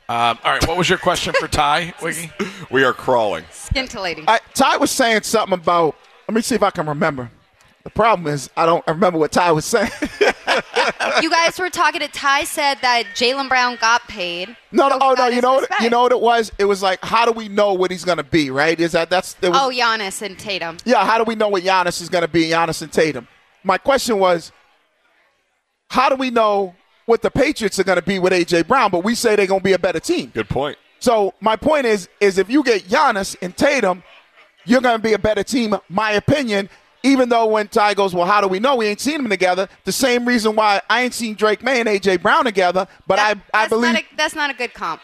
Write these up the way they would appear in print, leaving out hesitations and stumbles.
All right, what was your question for Ty, Wiggy? We are crawling. Scintillating. Ty was saying something about, let me see if I can remember. The problem is I don't remember what Ty was saying. You guys were talking to Ty said that Jaylen Brown got paid. No, So no, got you his know respect. what it was? It was like, how do we know what he's going to be, right? Giannis and Tatum. Yeah, how do we know what Giannis is going to be, Giannis and Tatum? My question was, how do we know what the Patriots are going to be with A.J. Brown, but we say they're going to be a better team? Good point. So my point is if you get Giannis and Tatum, you're going to be a better team, my opinion, even though when Ty goes, well, how do we know? We ain't seen them together. The same reason why I ain't seen Drake May and A.J. Brown together, but I believe – that's not a good comp.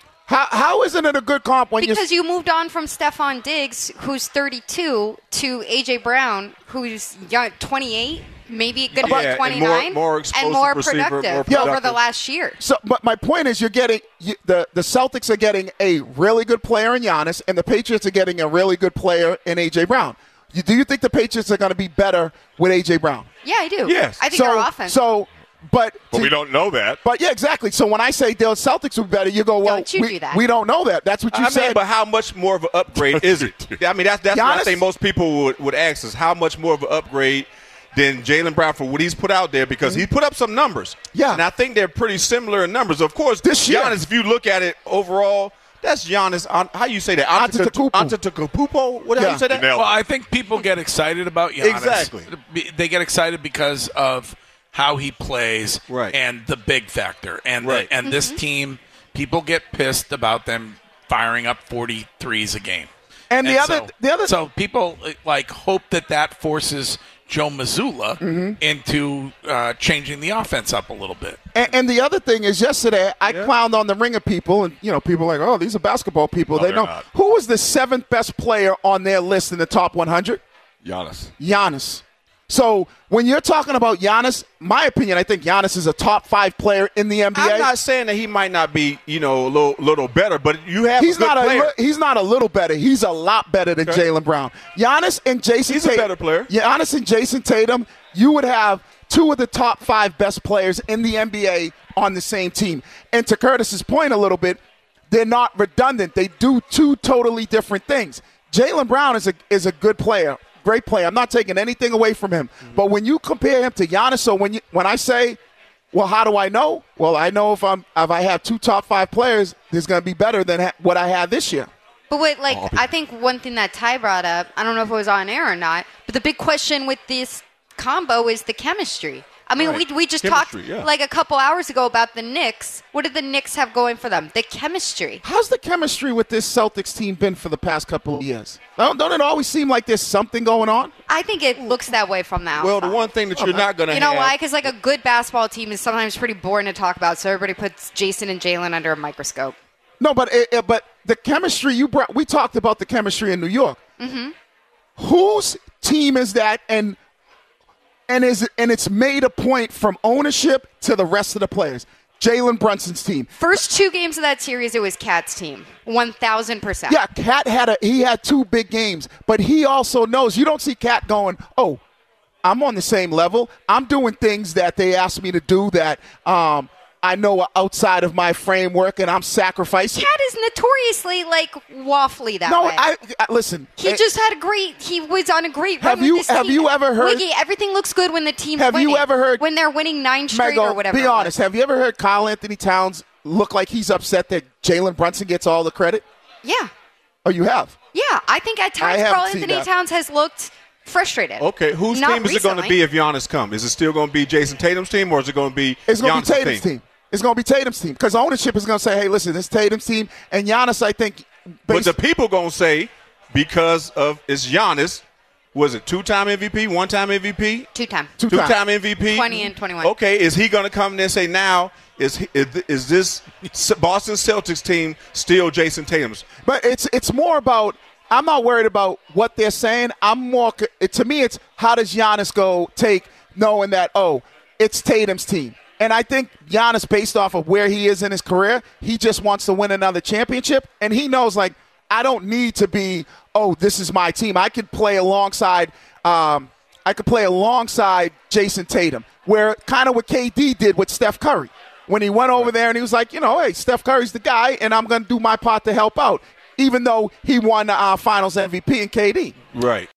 How isn't it a good comp when Because you moved on from Stephon Diggs, who's 32, to A.J. Brown, who's young, 28, maybe going to be 29, more and explosive more receiver, productive more over productive. the last year. So, but my point is, you're getting the Celtics are getting a really good player in Giannis, and the Patriots are getting a really good player in A.J. Brown. Do you think the Patriots are going to be better with A.J. Brown? Yeah, I do. Yes. I think our offense. But we don't know that. But yeah, exactly. So when I say the Celtics will be better, you go, well, Don't you do that. we don't know that. That's what you said. But how much more of an upgrade is it? I mean, that's what I think most people would ask us. How much more of an upgrade than Jaylen Brown for what he's put out there? Because he put up some numbers. Yeah. And I think they're pretty similar in numbers. Of course, This year. Giannis, if you look at it overall, that's Giannis. How you say that? Antetokounmpo. Antetokounmpo? How you say that? Well, I think people get excited about Giannis. Exactly. They get excited because of how he plays and the big factor. And this team, people get pissed about them firing up 43s a game. And the other So people hope that forces Joe Mazzulla into changing the offense up a little bit. And the other thing is, yesterday I clowned on the Ringer people, and people are like, oh, these are basketball people. They they're know not. who was the seventh best player on their list in the top 100. Giannis. So when you're talking about Giannis, my opinion, I think Giannis is a top 5 player in the NBA. I'm not saying that he might not be, a little better, but you have He's a good player. he's not a little better. He's a lot better than Jaylen Brown. Giannis and Jason He's Tatum. a better player. Giannis and Jason Tatum, you would have 2 of the top 5 best players in the NBA on the same team. And to Curtis's point a little bit, they're not redundant. They do 2 totally different things. Jaylen Brown is a good player. Great player. I'm not taking anything away from him. But when you compare him to Giannis, so when I say, well, how do I know? Well, I know if I have 2 top 5 players, there's going to be better than what I had this year. But I think one thing that Ty brought up, I don't know if it was on air or not, but the big question with this combo is the chemistry. I mean, we just talked like a couple hours ago about the Knicks. What did the Knicks have going for them? The chemistry. How's the chemistry with this Celtics team been for the past couple of years? Don't it always seem like there's something going on? I think it looks that way from the outside. Well, the one thing that you're not going to have. You know why? Because a good basketball team is sometimes pretty boring to talk about, so everybody puts Jason and Jaylen under a microscope. No, but the chemistry you brought, we talked about the chemistry in New York. Mm-hmm. Whose team is that? And it's made a point from ownership to the rest of the players. Jalen Brunson's team. First 2 games of that series, it was Cat's team. 1,000%. Yeah, Cat had 2 big games, but he also knows. You don't see Cat going, oh, I'm on the same level. I'm doing things that they asked me to do that I know are outside of my framework, and I'm sacrificing. Cat is notoriously waffly that way. No, I listen. He just had he was on a great run Have you ever heard? Wiggy, everything looks good when the team's Have winning. you ever heard? When they're winning 9 straight Mego, or whatever. be honest. Have you ever heard Kyle Anthony Towns look like he's upset that Jalen Brunson gets all the credit? Yeah. Oh, you have? Yeah, I think at times Karl Anthony Towns has looked frustrated. Okay, whose Not team is it going to be if Giannis comes? Is it still going to be Jason Tatum's team, or is it going to be It's going to Giannis' be Tatum's team. It's going to be Tatum's team because ownership is going to say, hey, listen, it's Tatum's team. And Giannis, I think. But the people going to say, because of it's Giannis, was it 2-time MVP, 1-time MVP? 2-time. 2-time MVP? 20 and 21. Okay, is he going to come in and say now, is this Boston Celtics team still Jason Tatum's? But it's more about, I'm not worried about what they're saying. To me, it's how does Giannis take knowing that, oh, it's Tatum's team. And I think Giannis, based off of where he is in his career, he just wants to win another championship. And he knows, I don't need to be, oh, this is my team. I could play alongside Jason Tatum, where kind of what KD did with Steph Curry. when he went over there and he was like, hey, Steph Curry's the guy, and I'm going to do my part to help out, even though he won the Finals MVP and KD. Right.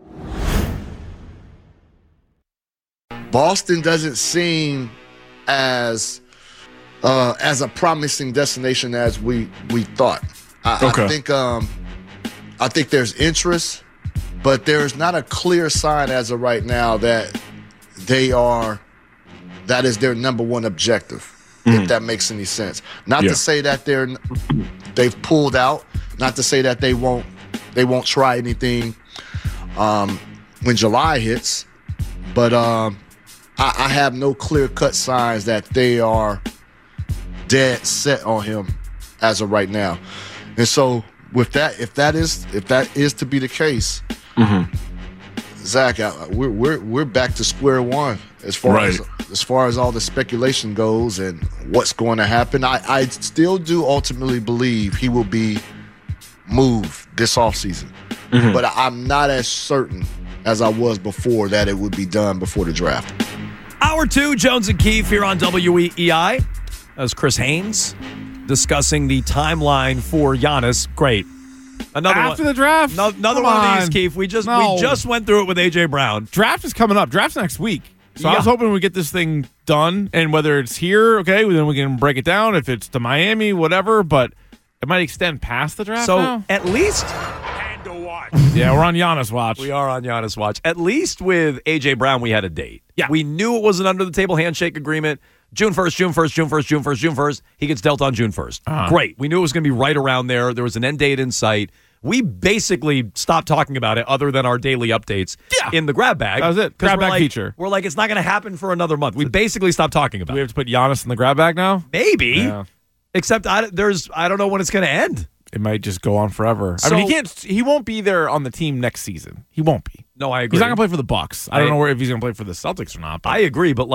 Boston doesn't seem as a promising destination as we thought. I think there's interest, but there's not a clear sign as of right now that that is their number one objective, if that makes any sense. Not to say that they've pulled out, not to say that they won't try anything when July hits, but I have no clear-cut signs that they are dead set on him as of right now. And so with that, if that is to be the case, Zach, we're back to square one as far as all the speculation goes and what's going to happen. I still do ultimately believe he will be moved this offseason. But I'm not as certain as I was before that it would be done before the draft. Hour 2, Jones and Keefe here on WEEI. As Chris Haynes discussing the timeline for Giannis. Great. Another after one. The draft? Another one of these, Keefe. We just went through it with A.J. Brown. Draft is coming up. Draft's next week. So I was hoping we get this thing done, and whether it's here, okay, then we can break it down. If it's to Miami, whatever, but it might extend past the draft now. At least... Yeah, we're on Giannis watch. We are on Giannis watch. At least with A.J. Brown, we had a date. Yeah. We knew it was an under-the-table handshake agreement. June 1st, June 1st, June 1st, June 1st, June 1st. He gets dealt on June 1st. Great. We knew it was going to be right around there. There was an end date in sight. We basically stopped talking about it other than our daily updates in the grab bag. That was it. Grab bag feature. We're like, it's not going to happen for another month. We basically stopped talking about it. Do we have to put Giannis in the grab bag now? Maybe. Yeah. Except I don't know when it's going to end. It might just go on forever. So, I mean, he won't be there on the team next season. He won't be. No, I agree. He's not going to play for the Bucks. I don't know if he's going to play for the Celtics or not. I agree, but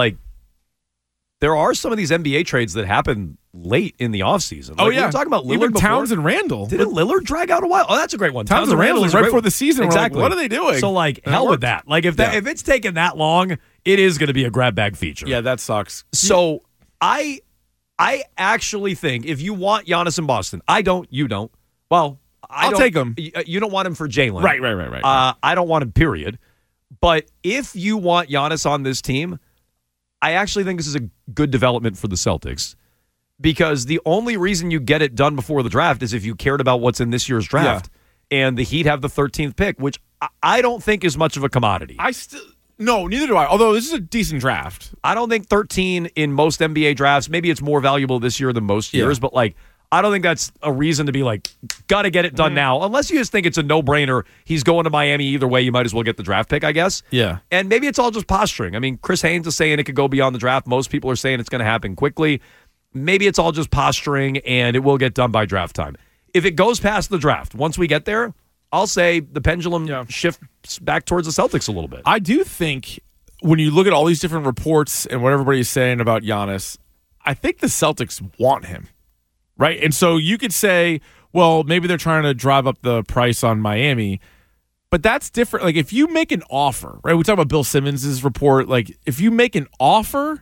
there are some of these NBA trades that happen late in the offseason. We were talking about Lillard even before. Towns and Randall. Didn't Lillard drag out a while? Oh, that's a great one. Towns and Randall is right before the season. Exactly. We're like, what are they doing? So, hell with that. If it's taken that long, it is going to be a grab bag feature. Yeah, that sucks. So, I actually think if you want Giannis in Boston, I don't, you don't. Well, I'll take him. You don't want him for Jalen. Right. I don't want him, period. But if you want Giannis on this team, I actually think this is a good development for the Celtics because the only reason you get it done before the draft is if you cared about what's in this year's draft. Yeah. And the Heat have the 13th pick, which I don't think is much of a commodity. No, neither do I. Although this is a decent draft. I don't think 13 in most NBA drafts, maybe it's more valuable this year than most years, but I don't think that's a reason to be got to get it done now. Unless you just think it's a no-brainer. He's going to Miami either way. You might as well get the draft pick, I guess. Yeah. And maybe it's all just posturing. I mean, Chris Haynes is saying it could go beyond the draft. Most people are saying it's going to happen quickly. Maybe it's all just posturing, and it will get done by draft time. If it goes past the draft, once we get there, I'll say the pendulum shifts back towards the Celtics a little bit. I do think when you look at all these different reports and what everybody's saying about Giannis, I think the Celtics want him. Right. And so you could say, well, maybe they're trying to drive up the price on Miami, but that's different. If you make an offer, right? We talk about Bill Simmons' report. If you make an offer,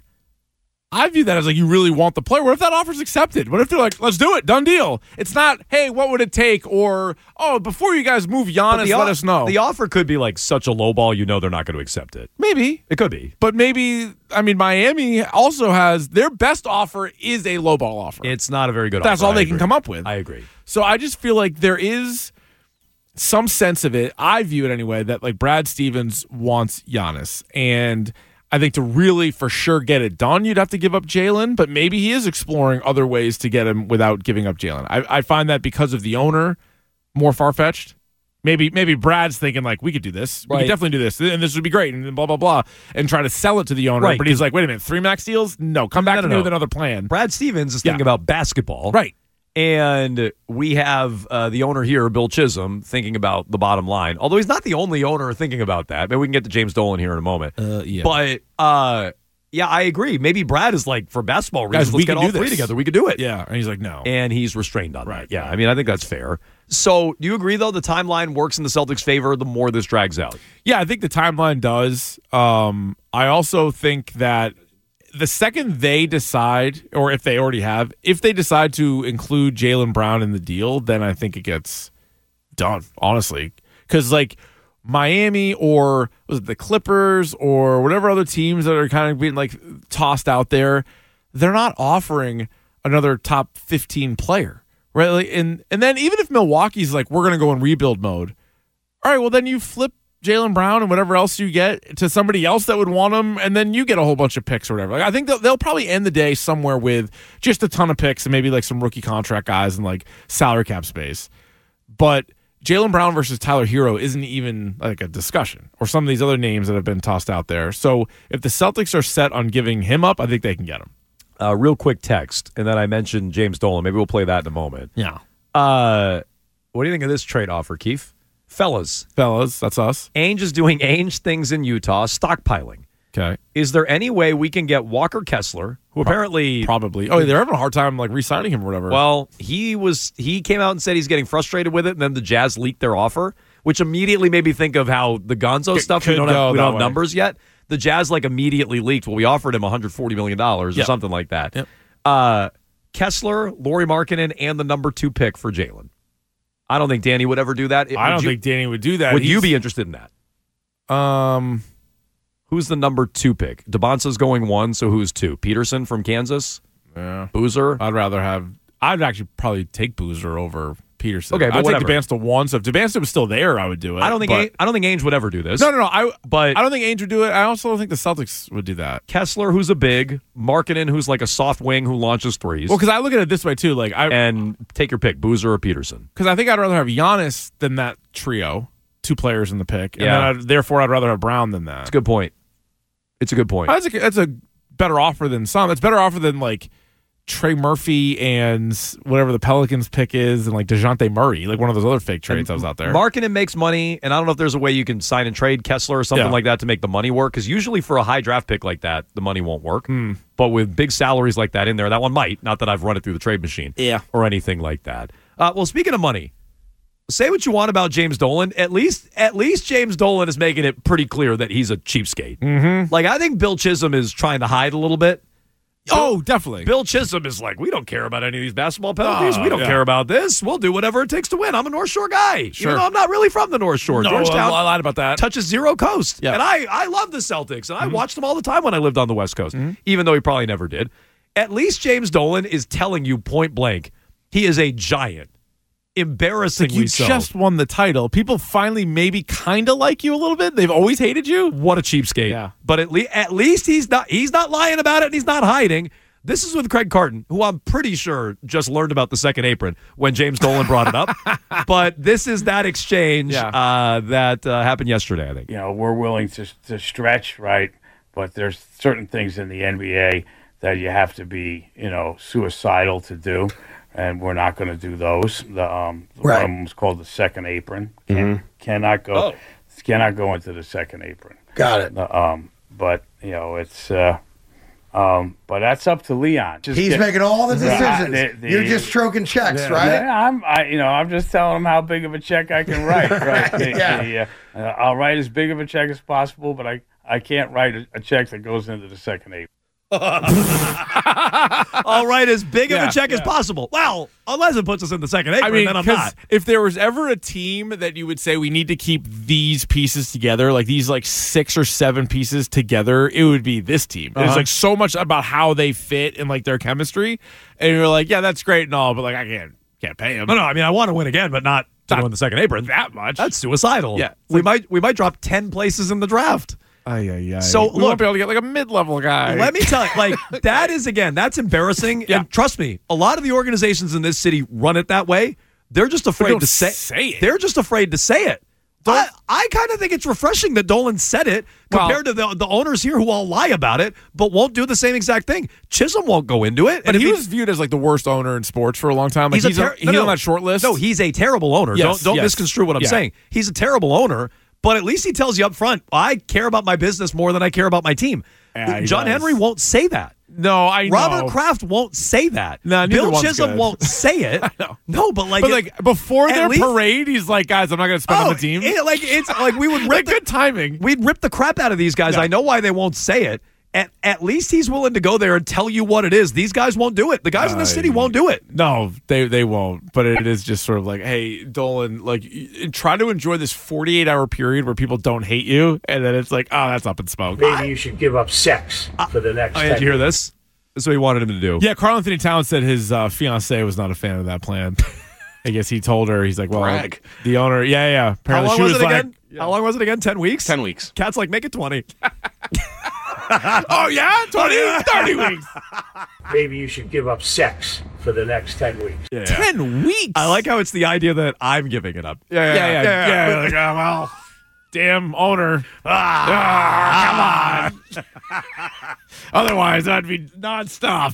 I view that as you really want the player. What if that offer's accepted? What if they're like, let's do it, done deal? It's not, hey, what would it take? Or, before you guys move Giannis, let us know. The offer could be such a low ball, they're not going to accept it. Maybe. It could be. But maybe, Miami also has, their best offer is a low ball offer. It's not a very good offer. That's all they can come up with. I agree. So I just feel like there is some sense of it, I view it anyway, that Brad Stevens wants Giannis. And I think to really for sure get it done, you'd have to give up Jalen, but maybe he is exploring other ways to get him without giving up Jalen. I find that because of the owner more far-fetched. Maybe Brad's thinking we could do this. We could definitely do this, and this would be great, and blah, blah, blah, and try to sell it to the owner. Right, but he's like, wait a minute, 3 max deals? No, come back to me with another plan. Brad Stevens is thinking about basketball. Right. And we have the owner here, Bill Chisholm, thinking about the bottom line. Although he's not the only owner thinking about that. Maybe we can get to James Dolan here in a moment. Yeah. But, I agree. Maybe Brad is for basketball reasons, let's get all three together. We could do it. Yeah. And he's like, no. And he's restrained on that. Yeah. I think that's fair. So do you agree, though, the timeline works in the Celtics' favor the more this drags out? Yeah, I think the timeline does. I also think that the second they decide, or if they already have, if they decide to include Jaylen Brown in the deal, then I think it gets done, honestly. Because, like, Miami or was it the Clippers or whatever other teams that are kind of being, like, tossed out there, they're not offering another top 15 player, right? Like, and then even if Milwaukee's like, we're going to go in rebuild mode, all right, well, then you flip Jaylen Brown and whatever else you get to somebody else that would want him, and then you get a whole bunch of picks or whatever. Like, I think they'll probably end the day somewhere with just a ton of picks and maybe like some rookie contract guys and like salary cap space. But Jaylen Brown versus Tyler Hero isn't even like a discussion, or some of these other names that have been tossed out there. So if the Celtics are set on giving him up, I think they can get him. Real quick text, and then I mentioned James Dolan. Maybe we'll play that in a moment. Yeah. What do you think of this trade offer, Keith? Fellas, that's us. Ainge is doing Ainge things in Utah, stockpiling. Okay. Is there any way we can get Walker Kessler, who apparently... Probably. Oh, they're having a hard time like re-signing him or whatever. Well, he came out and said he's getting frustrated with it, and then the Jazz leaked their offer, which immediately made me think of how the Gonzo stuff, we don't have numbers yet. The Jazz like immediately leaked, well, we offered him $140 million or something like that. Yep. Kessler, Lauri Markkanen, and the number 2 pick for Jaylen. I don't think Danny would ever do that. I don't think Danny would do that. Would you be interested in that? Who's the number 2 pick? DeBonsa's going 1, so who's 2? Peterson from Kansas? Yeah. Boozer? I'd actually probably take Boozer over Peterson. Okay, but I'd take DeBansta 1, so if DeBansta was still there, I would do it. I don't think Ainge would ever do this. No. I don't think Ainge would do it. I also don't think the Celtics would do that. Kessler, who's a big, Markkanen, who's like a soft wing who launches threes. Well, because I look at it this way too, and take your pick, Boozer or Peterson. Because I think I'd rather have Giannis than that trio, 2 players in the pick, and then therefore I'd rather have Brown than that. It's a good point. That's a better offer than some. It's a better offer than like Trey Murphy and whatever the Pelicans pick is, and like DeJounte Murray, like one of those other fake trades that was out there. Markkanen makes money, and I don't know if there's a way you can sign and trade Kessler or something like that to make the money work, because usually for a high draft pick like that, the money won't work. But with big salaries like that in there, that one might. Not that I've run it through the trade machine or anything like that. Well, speaking of money, say what you want about James Dolan. At least James Dolan is making it pretty clear that he's a cheapskate. Mm-hmm. Like, I think Bill Chisholm is trying to hide a little bit. Oh, definitely. Bill Chisholm is like, we don't care about any of these basketball penalties. We don't care about this. We'll do whatever it takes to win. I'm a North Shore guy. Sure. Even though I'm not really from the North Shore. No, Georgetown I lied about that. touches 0 coast. Yeah. And I love the Celtics, and I watched them all the time when I lived on the West Coast, even though he probably never did. At least James Dolan is telling you point blank, he is a giant. Embarrassingly so. You just won the title. People finally maybe kind of like you a little bit. They've always hated you. What a cheapskate. Yeah. But at least he's not lying about it, and he's not hiding. This is with Craig Carton, who I'm pretty sure just learned about the second apron when James Dolan brought it up. But this is that exchange that happened yesterday, I think. You know, we're willing to stretch, right? But there's certain things in the NBA that you have to be, suicidal to do, and we're not going to do those. One of them was called the second apron. Cannot go into the second apron. Got it. But it's. But that's up to Leon. He's making all the decisions. You're just stroking checks, right? I'm just telling him how big of a check I can write. Right? I'll write as big of a check as possible, but I can't write a check that goes into the second apron. All right, as big of a check as possible. Well, unless it puts us in the second apron, then I'm not. If there was ever a team that you would say we need to keep these pieces together, like these 6 or 7 pieces together, it would be this team. There's so much about how they fit and their chemistry, and you're like, yeah, that's great and all, but I can't pay them. No, I mean, I want to win again, but not to go in the second apron. That much. That's suicidal. Yeah, we might drop 10 places in the draft. So we won't be able to get a mid-level guy. Let me tell you, that's embarrassing. Yeah. And trust me, a lot of the organizations in this city run it that way. They're just afraid to say it. They're just afraid to say it. I kind of think it's refreshing that Dolan said it compared to the owners here who all lie about it, but won't do the same exact thing. Chisholm won't go into it. But he was viewed as the worst owner in sports for a long time. He's on that short list. No, he's a terrible owner. Yes, don't misconstrue what I'm saying. He's a terrible owner. But at least he tells you up front, I care about my business more than I care about my team. John Henry won't say that. No, I know. Robert Kraft won't say that. No, Bill Chisholm won't say it. I know. No, but before their parade, he's like, guys, I'm not going to spend on the team. It's like we would rip good timing. We'd rip the crap out of these guys. Yeah. I know why they won't say it. at least he's willing to go there and tell you what it is. These guys won't do it. The guys in the city won't do it. No, they won't. But it is just sort of like, hey, Dolan, like, try to enjoy this 48-hour period where people don't hate you, and then it's like, oh, that's up in smoke. Maybe you should give up sex for the next. Did you hear this? This is what he wanted him to do. Yeah, Karl Anthony Towns said his fiancée was not a fan of that plan. I guess he told her, he's like, well, the owner, yeah. Apparently how long was it again? How long was it again? 10 weeks? 10 weeks. Cat's like, make it 20. Oh, yeah? 20, 30 weeks. Maybe you should give up sex for the next 10 weeks. Yeah. 10 weeks? I like how it's the idea that I'm giving it up. Yeah. Like, oh, well, damn owner. Come on. Otherwise, that'd be nonstop.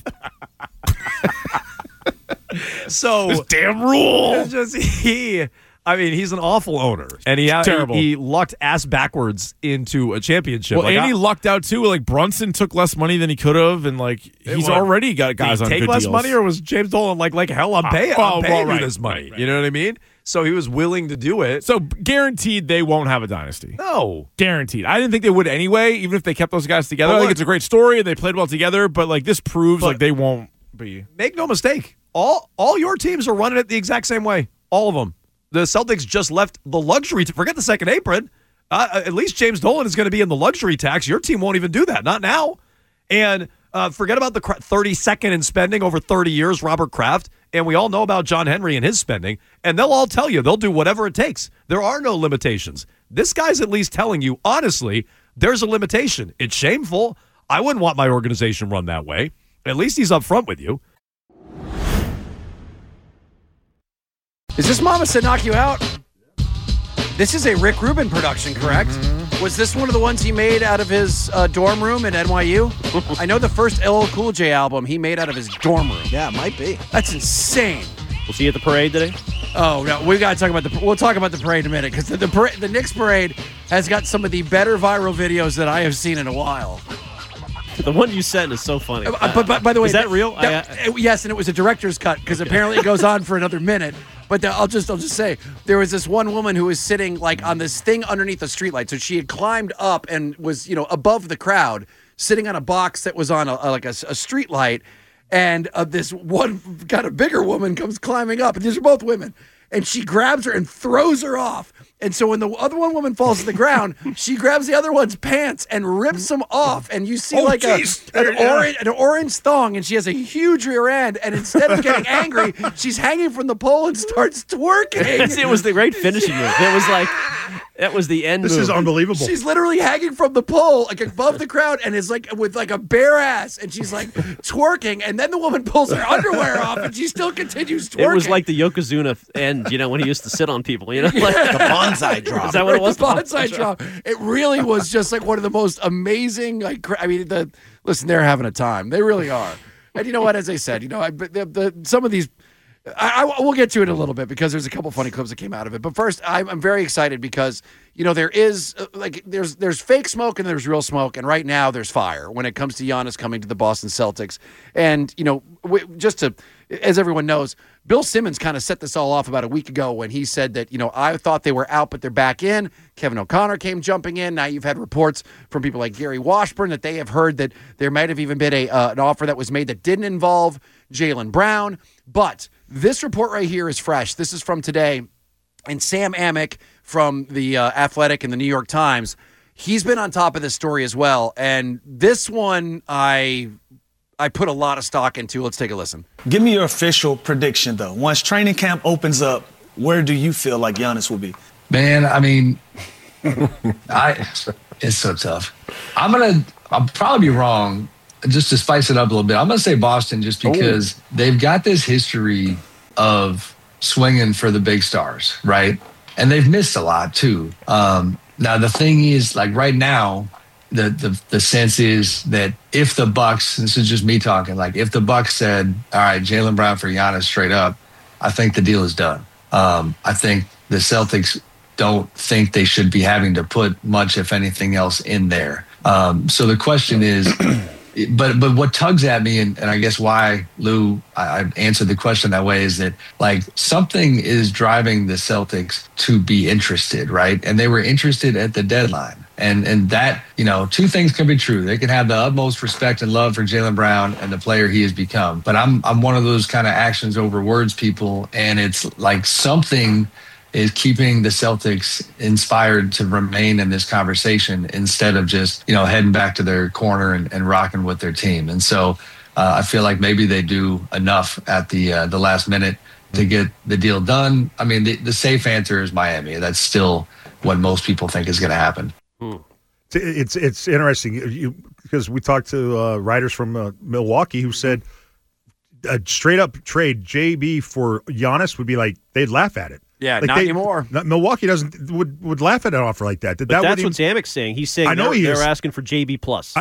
So this damn rule. It's just he's an awful owner, and he lucked ass backwards into a championship. Well, and he lucked out too. Like Brunson took less money than he could have, and like he's already got guys on good deals. Take less money, or was James Dolan like hell? I'm paying you this money. Right. You know what I mean? So he was willing to do it. So guaranteed they won't have a dynasty. No, guaranteed. I didn't think they would anyway, even if they kept those guys together. I think it's a great story and they played well together. But like this proves like they won't be. Make no mistake. All your teams are running it the exact same way. All of them. The Celtics just left the luxury to forget the second apron. At least James Dolan is going to be in the luxury tax. Your team won't even do that. Not now. And forget about the 32nd in spending over 30 years, Robert Kraft. And we all know about John Henry and his spending. And they'll all tell you they'll do whatever it takes. There are no limitations. This guy's at least telling you, honestly, there's a limitation. It's shameful. I wouldn't want my organization run that way. At least he's up front with you. Is this Mama Said Knock You Out? This is a Rick Rubin production, correct? Mm-hmm. Was this one of the ones he made out of his dorm room at NYU? I know the first LL Cool J album he made out of his dorm room. Yeah, it might be. That's insane. Was he at the parade today? Oh, no, we got to talk about we'll talk about the parade in a minute, because the Knicks parade has got some of the better viral videos that I have seen in a while. The one you sent is so funny. But by the way, is that real? Yes, and it was a director's cut because apparently it goes on for another minute. But I'll just say there was this one woman who was sitting like on this thing underneath a streetlight. So she had climbed up and was above the crowd, sitting on a box that was on a streetlight, and this one kind of bigger woman comes climbing up, and these are both women, and she grabs her and throws her off. And so when the other one woman falls to the ground, she grabs the other one's pants and rips them off. And you see an orange thong, and she has a huge rear end. And instead of getting angry, she's hanging from the pole and starts twerking. It was the great finishing move. It was like, that was the end This move. is unbelievable. She's literally hanging from the pole, like above the crowd, and is like with like a bare ass. And she's like twerking. And then the woman pulls her underwear off, and she still continues twerking. It was like the Yokozuna end, when he used to sit on people, Like the bonsai drop. Is that what it was? The bonsai drop. It really was just like one of the most amazing. Listen, they're having a time. They really are. And you know what? As I said, some of these. We'll get to it in a little bit because there's a couple funny clips that came out of it. But first, I'm very excited because there is there's fake smoke and there's real smoke, and right now there's fire when it comes to Giannis coming to the Boston Celtics. And as everyone knows, Bill Simmons kind of set this all off about a week ago when he said that I thought they were out, but they're back in. Kevin O'Connor came jumping in. Now you've had reports from people like Gary Washburn that they have heard that there might have even been an offer that was made that didn't involve Jaylen Brown, but this report right here is fresh. This is from today, and Sam Amick from The Athletic and the New York Times, he's been on top of this story as well, and this one I put a lot of stock into. Let's take a listen. Give me your official prediction, though. Once training camp opens up, where do you feel like Giannis will be? Man, I mean, it's so tough. I'll probably be wrong. Just to spice it up a little bit, I'm going to say Boston just because they've got this history of swinging for the big stars, right? And they've missed a lot, too. Now, the thing is, like right now, the sense is that if the Bucks, this is just me talking, like if the Bucks said, all right, Jaylen Brown for Giannis straight up, I think the deal is done. I think the Celtics don't think they should be having to put much, if anything else, in there. So the question is, but what tugs at me, and I guess why, Lou, I answered the question that way, is that like something is driving the Celtics to be interested, right? And they were interested at the deadline. And that, two things can be true. They can have the utmost respect and love for Jaylen Brown and the player he has become. But I'm one of those kind of actions over words people, and it's like something is keeping the Celtics inspired to remain in this conversation instead of just, heading back to their corner and rocking with their team. And so I feel like maybe they do enough at the last minute to get the deal done. I mean, the safe answer is Miami. That's still what most people think is going to happen. It's interesting because we talked to writers from Milwaukee who said a straight up trade JB for Giannis would be like they'd laugh at it. Yeah, not anymore. Milwaukee would laugh at an offer like that. That's what Zamek's saying. He's saying they're asking for JB plus.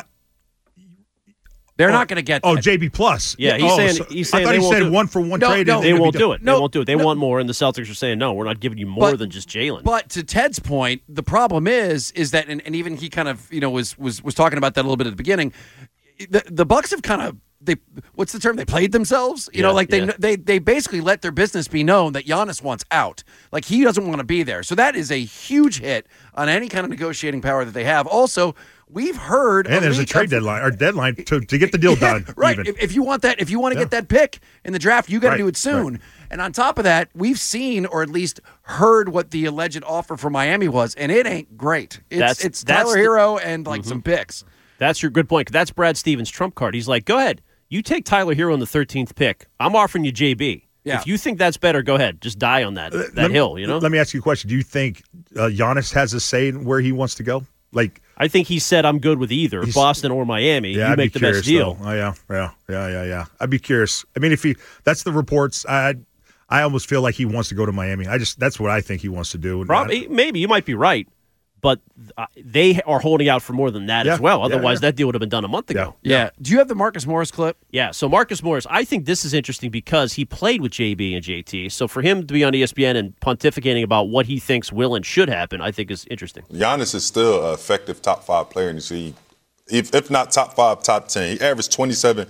They're not going to get that. Oh, JB plus. Yeah, he's saying I thought they he won't said do 1-for-1 trade. They won't do it. They won't do it. They want more, and the Celtics are saying no. We're not giving you more than just Jaylen. But to Ted's point, the problem is that, and even he kind of was talking about that a little bit at the beginning. The Bucks have kind of what's the term? They played themselves. They basically let their business be known that Giannis wants out. Like he doesn't want to be there. So that is a huge hit on any kind of negotiating power that they have. Also, we've heard, and there's a trade deadline to get the deal done. Right. If you want to get that pick in the draft, you got to do it soon. Right. And on top of that, we've seen or at least heard what the alleged offer for Miami was, and it ain't great. It's Tyler Hero and some picks. That's your good point. That's Brad Stevens' trump card. He's like, go ahead. You take Tyler Hero in the 13th pick. I'm offering you JB. Yeah. If you think that's better, go ahead. Just die on that hill, Let me ask you a question. Do you think Giannis has a say in where he wants to go? I think he said, I'm good with either Boston or Miami. Yeah, you make the best deal. Oh, yeah. I'd be curious. I mean, that's the reports. I almost feel like he wants to go to Miami. That's what I think he wants to do. Probably, maybe you might be right. But they are holding out for more than that as well. Otherwise, that deal would have been done a month ago. Yeah. Do you have the Marcus Morris clip? Yeah. So Marcus Morris, I think this is interesting because he played with JB and JT. So for him to be on ESPN and pontificating about what he thinks will and should happen, I think is interesting. Giannis is still an effective top 5 player in the league. If not top 5, top 10. He averaged 27,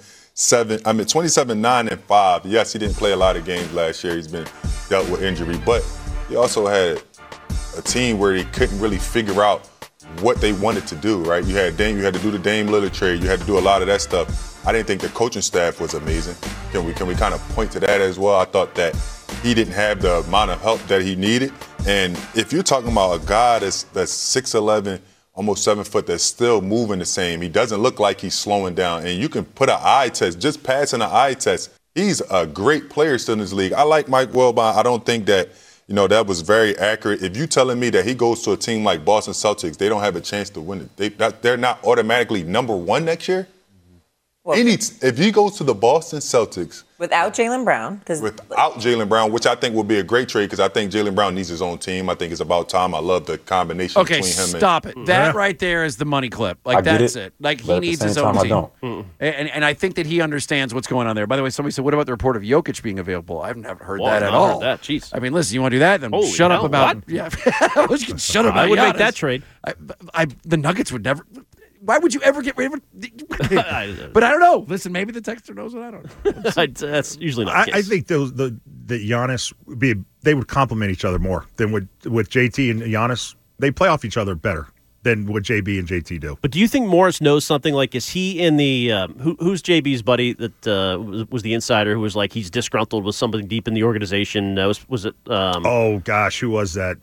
9, and 5. Yes, he didn't play a lot of games last year. He's been dealt with injury. But he also had a team where they couldn't really figure out what they wanted to do, right? You had to do the Dame Lillard trade. You had to do a lot of that stuff. I didn't think the coaching staff was amazing. Can we kind of point to that as well? I thought that he didn't have the amount of help that he needed. And if you're talking about a guy that's 6'11", almost 7 foot, that's still moving the same, he doesn't look like he's slowing down. And you can put an eye test, just passing an eye test. He's a great player still in this league. I like Mike Wilbon. I don't think that that was very accurate. If you're telling me that he goes to a team like Boston Celtics, they don't have a chance to win it. They're not automatically number 1 next year. Well, if he goes to the Boston Celtics without Jaylen Brown, which I think will be a great trade because I think Jaylen Brown needs his own team. I think it's about time. I love the combination between him and. Okay, stop it. That right there is the money clip. That's it. Like he needs his own team. And I think that he understands what's going on there. By the way, somebody said, "What about the report of Jokic being available?" I've never heard that at all. Heard that. Jeez. I mean, listen, you want to do that? Then shut up about. What? Yeah, shut up. I would make that trade. The Nuggets would never. Why would you ever get rid of it? But I don't know. Listen, maybe the texter knows what I don't know. That's usually not the case. I think the Giannis they would complement each other more than with JT and Giannis. They play off each other better than what JB and JT do. But do you think Morris knows something? Like, is he in the who's JB's buddy that was the insider who was like he's disgruntled with somebody deep in the organization? Was it? Oh gosh, who was that?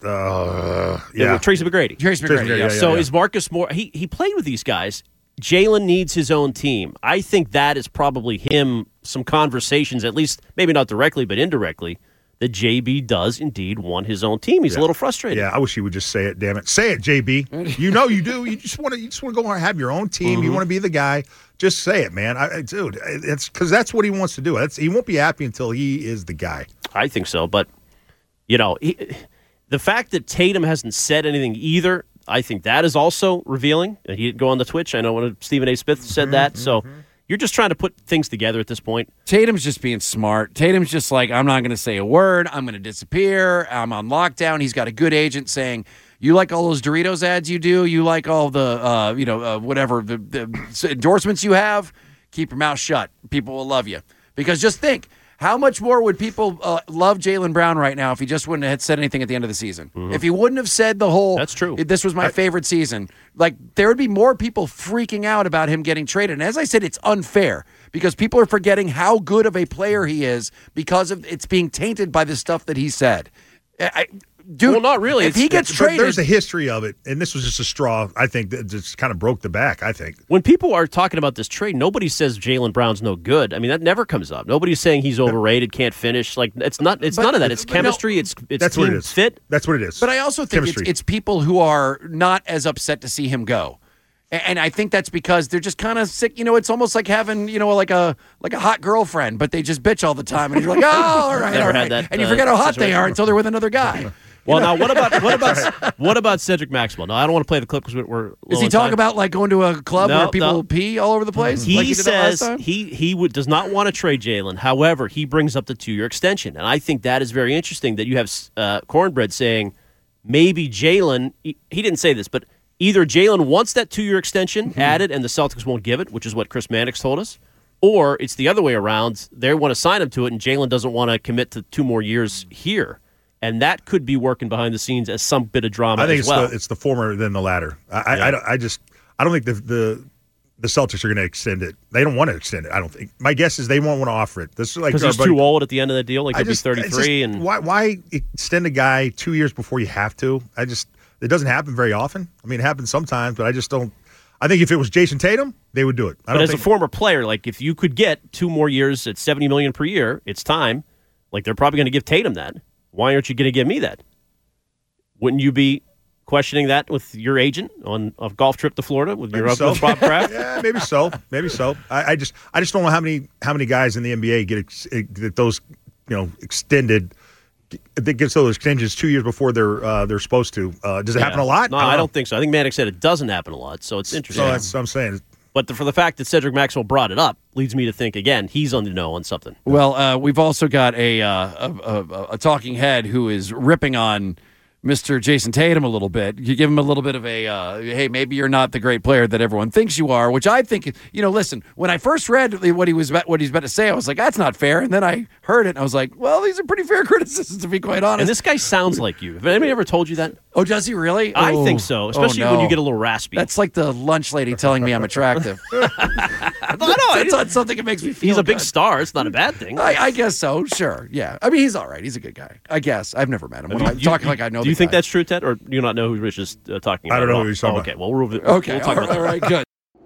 Tracy McGrady. Tracy McGrady. Yeah. So is Marcus Morris? He played with these guys. Jaylen needs his own team. I think that is probably him. Some conversations, at least maybe not directly, but indirectly. That JB does indeed want his own team. He's a little frustrated. Yeah, I wish he would just say it. Damn it, say it, JB. You know you do. You just want to go and have your own team. Mm-hmm. You want to be the guy. Just say it, man. Dude, it's because that's what he wants to do. He won't be happy until he is the guy. I think so, but the fact that Tatum hasn't said anything either, I think that is also revealing. He didn't go on the Twitch. I know when Stephen A. Smith said that. So. You're just trying to put things together at this point. Tatum's just being smart. Tatum's just like, I'm not going to say a word. I'm going to disappear. I'm on lockdown. He's got a good agent saying, you like all those Doritos ads you do? You like all the, whatever, the endorsements you have? Keep your mouth shut. People will love you. Because just think, How much more would people love Jaylen Brown right now if he just wouldn't have said anything at the end of the season? Mm-hmm. If he wouldn't have said the whole, that's true. This was my favorite season. Like, there would be more people freaking out about him getting traded. And as I said, it's unfair because people are forgetting how good of a player he is because of it's being tainted by the stuff that he said. Dude, well, not really. If he gets traded, there's a history of it, and this was just a straw. I think that just kind of broke the back. I think when people are talking about this trade, nobody says Jaylen Brown's no good. I mean, that never comes up. Nobody's saying he's overrated, can't finish. Like it's not. It's none of that. It's chemistry. It's that's team what it is. Fit. That's what it is. But I also think it's people who are not as upset to see him go. And I think that's because they're just kind of sick. You know, it's almost like having, like a hot girlfriend, but they just bitch all the time. And you're like, oh, all right, all right. And you forget how hot they are until they're with another guy. Well, now what about Cedric Maxwell? No, I don't want to play the clip because we're. Does he talk about like going to a club where people pee all over the place? He says he does not want to trade Jaylen. However, he brings up the 2-year extension, and I think that is very interesting. That you have Cornbread saying maybe Jaylen. He didn't say this, but either Jaylen wants that 2-year extension added, and the Celtics won't give it, which is what Chris Mannix told us, or it's the other way around. They want to sign him to it, and Jaylen doesn't want to commit to 2 more years here. And that could be working behind the scenes as some bit of drama. I think it's the former than the latter. I don't think the Celtics are going to extend it. They don't want to extend it. I don't think. My guess is they won't want to offer it. This is like because he's too old at the end of the deal. Like he'll be 33. And why extend a guy 2 years before you have to? It doesn't happen very often. I mean, it happens sometimes, but I just don't. I think if it was Jason Tatum, they would do it. But as a former player, like if you could get 2 more years at $70 million per year, it's time. Like they're probably going to give Tatum that. Why aren't you going to give me that? Wouldn't you be questioning that with your agent on a golf trip to Florida with your uncle Bob Kraft? Yeah, maybe so. Maybe so. I just don't know how many guys in the NBA get those extended. That gets those extensions 2 years before they're supposed to. Does it happen a lot? No, I don't think so. I think Mannix said it doesn't happen a lot, so it's interesting. So that's what I'm saying. But for the fact that Cedric Maxwell brought it up leads me to think, again, he's on the know on something. Well, we've also got a talking head who is ripping on Mr. Jason Tatum a little bit. You give him a little bit of a, hey, maybe you're not the great player that everyone thinks you are, which I think, listen, when I first read what he's about to say, I was like, that's not fair. And then I heard it, and I was like, well, these are pretty fair criticisms, to be quite honest. And this guy sounds like you. Have anybody ever told you that? Oh, does he really? I think so, especially when you get a little raspy. That's like the lunch lady telling me I'm attractive. That's something that makes me feel He's a big good. star. It's not a bad thing. I guess so, sure, yeah. I mean, he's all right. He's a good guy, I guess. I've never met him. I'm talking like I know Do you think that's true, Ted, or do you not know who Rich is talking about? I don't know who he's talking about. Okay, well, we'll talk about that. All right, good.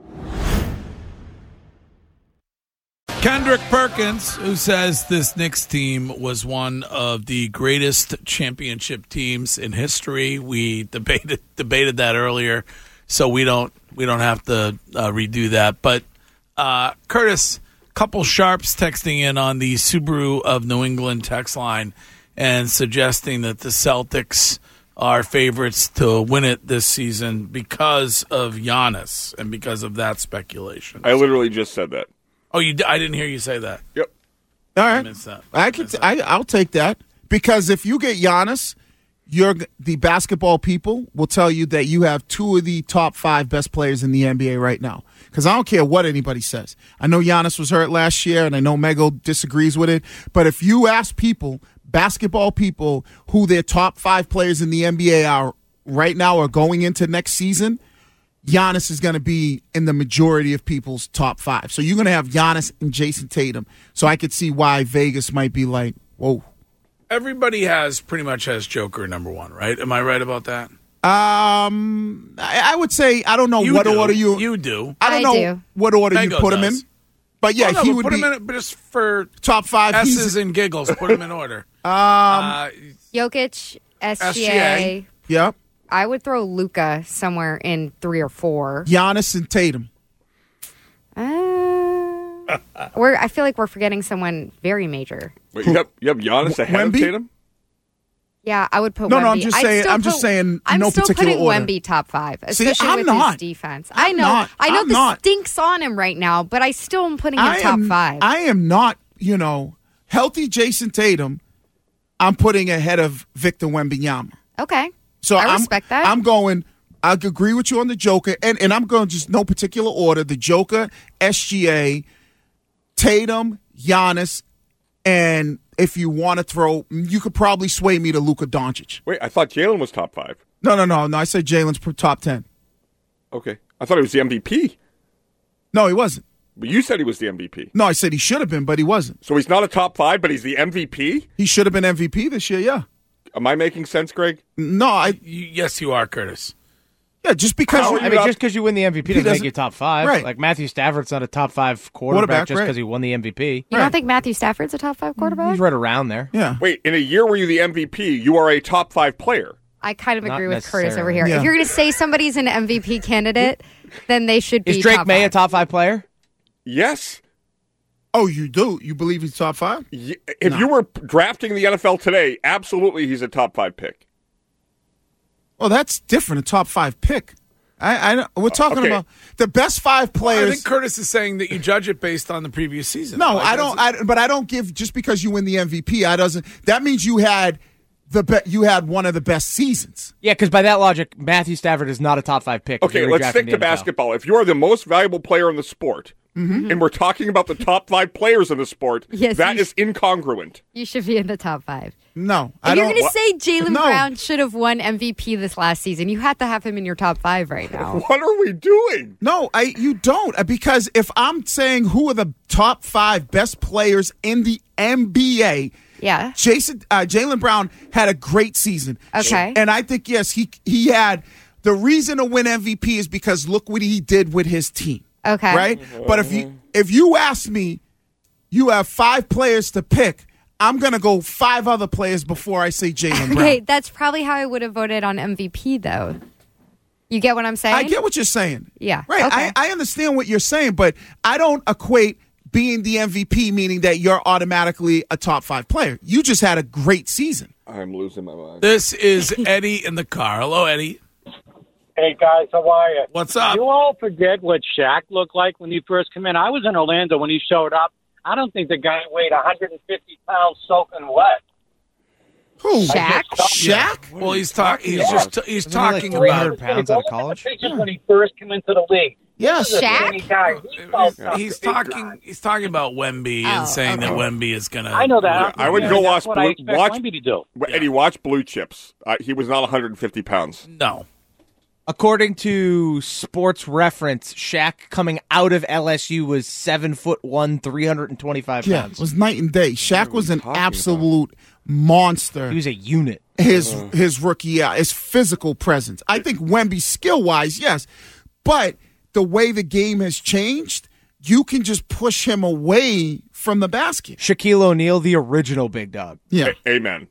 Kendrick Perkins, who says this Knicks team was one of the greatest championship teams in history. We debated that earlier, so we don't have to redo that. But Curtis, couple sharps texting in on the Subaru of New England text line and suggesting that the Celtics are favorites to win it this season because of Giannis and because of that speculation. I literally just said that. Oh, I didn't hear you say that. Yep. All right. I'll take that because if you get Giannis, the basketball people will tell you that you have 2 of the top 5 best players in the NBA right now. Because I don't care what anybody says. I know Giannis was hurt last year, and I know Mego disagrees with it. But if you ask basketball people, who their top 5 players in the NBA are right now or going into next season, Giannis is going to be in the majority of people's top 5. So you're going to have Giannis and Jason Tatum. So I could see why Vegas might be like, whoa. Everybody pretty much has Joker number 1, right? Am I right about that? I would say, I don't know what order you do. I don't know what order you put him in. But yeah, he would put be. Him in just for top 5 S's and giggles. Put him in order. Jokic, SGA. Yep. I would throw Luka somewhere in 3 or 4. Giannis and Tatum. I feel like we're forgetting someone very major. Wait, you have Giannis ahead of Tatum? Yeah, I would put No, Wemby. I'm just saying. I'm just saying. No particular putting order. Wemby top 5, especially See, I'm with not. his defense. I know the stinks on him right now, but I still am putting him top 5. I am not. Healthy Jason Tatum. I'm putting ahead of Victor Wembanyama. Okay. So I respect that. I'm going. I agree with you on the Joker, and I'm going just no particular order. The Joker, SGA, Tatum, Giannis, And if you want to throw, you could probably sway me to Luka Doncic. Wait, I thought Jalen was top 5. No. I said Jalen's top 10. Okay. I thought he was the MVP. No, he wasn't. But you said he was the MVP. No, I said he should have been, but he wasn't. So he's not a top 5, but he's the MVP? He should have been MVP this year, yeah. Am I making sense, Greg? No, yes, you are, Curtis. Yeah, just because just because you win the MVP doesn't make you top 5. Right. Like Matthew Stafford's not a top 5 quarterback just because he won the MVP. You don't think Matthew Stafford's a top 5 quarterback? He's right around there. Yeah. Wait, in a year where you're the MVP, you are a top 5 player. I kind of Not agree with Curtis over necessarily. here. Yeah. If you're going to say somebody's an MVP candidate, then they should be Is Drake top May 5. a top 5 player? Yes. Oh, you do? You believe he's top 5? If you were drafting the NFL today, absolutely he's a top 5 pick. Well, that's different, a top 5 pick. We're talking about the best 5 players. I think Curtis is saying that you judge it based on the previous season. No, I don't. But I don't give just because you win the MVP. That means you had one of the best seasons. Yeah, because by that logic, Matthew Stafford is not a top 5 pick. Okay, let's stick to basketball. If you are the most valuable player in the sport, and we're talking about the top 5 players in the sport, Yes, that is incongruent. You should be in the top 5. No, If you're going to say Jaylen Brown should have won MVP this last season, you have to have him in your top 5 right now. What are we doing? No, you don't. Because if I'm saying who are the top 5 best players in the NBA, yeah, Jaylen Brown had a great season. Okay. And I think, yes, he had the reason to win MVP is because look what he did with his team. Okay. Right? But if you ask me, you have 5 players to pick, I'm going to go 5 other players before I say Jaylen Brown. Okay, that's probably how I would have voted on MVP, though. You get what I'm saying? I get what you're saying. Yeah. Right. Okay. I understand what you're saying, but I don't equate being the MVP meaning that you're automatically a top 5 player. You just had a great season. I'm losing my mind. This is Eddie in the car. Hello, Eddie. Hey, guys, how are you? What's up? You all forget what Shaq looked like when he first came in. I was in Orlando when he showed up. I don't think the guy weighed 150 pounds soaking wet. Who? Shaq? Shaq? Well, he's talking. He's talking like 300 about. pounds out of college. Pictures when he first came into the league. Yes, Shaq? He's talking about Wemby and saying that Wemby is gonna. I know that. I would go watch what I expect watch Wemby to do. Eddie. Watch Blue Chips. He was not 150 pounds. No. According to Sports Reference, Shaq coming out of LSU was 7'1", 325 pounds. Yeah, it was night and day. Shaq was an absolute monster. He was a unit. His rookie year, his physical presence. I think Wemby, skill-wise, yes. But the way the game has changed, you can just push him away from the basket. Shaquille O'Neal, the original big dog. Yeah. Amen.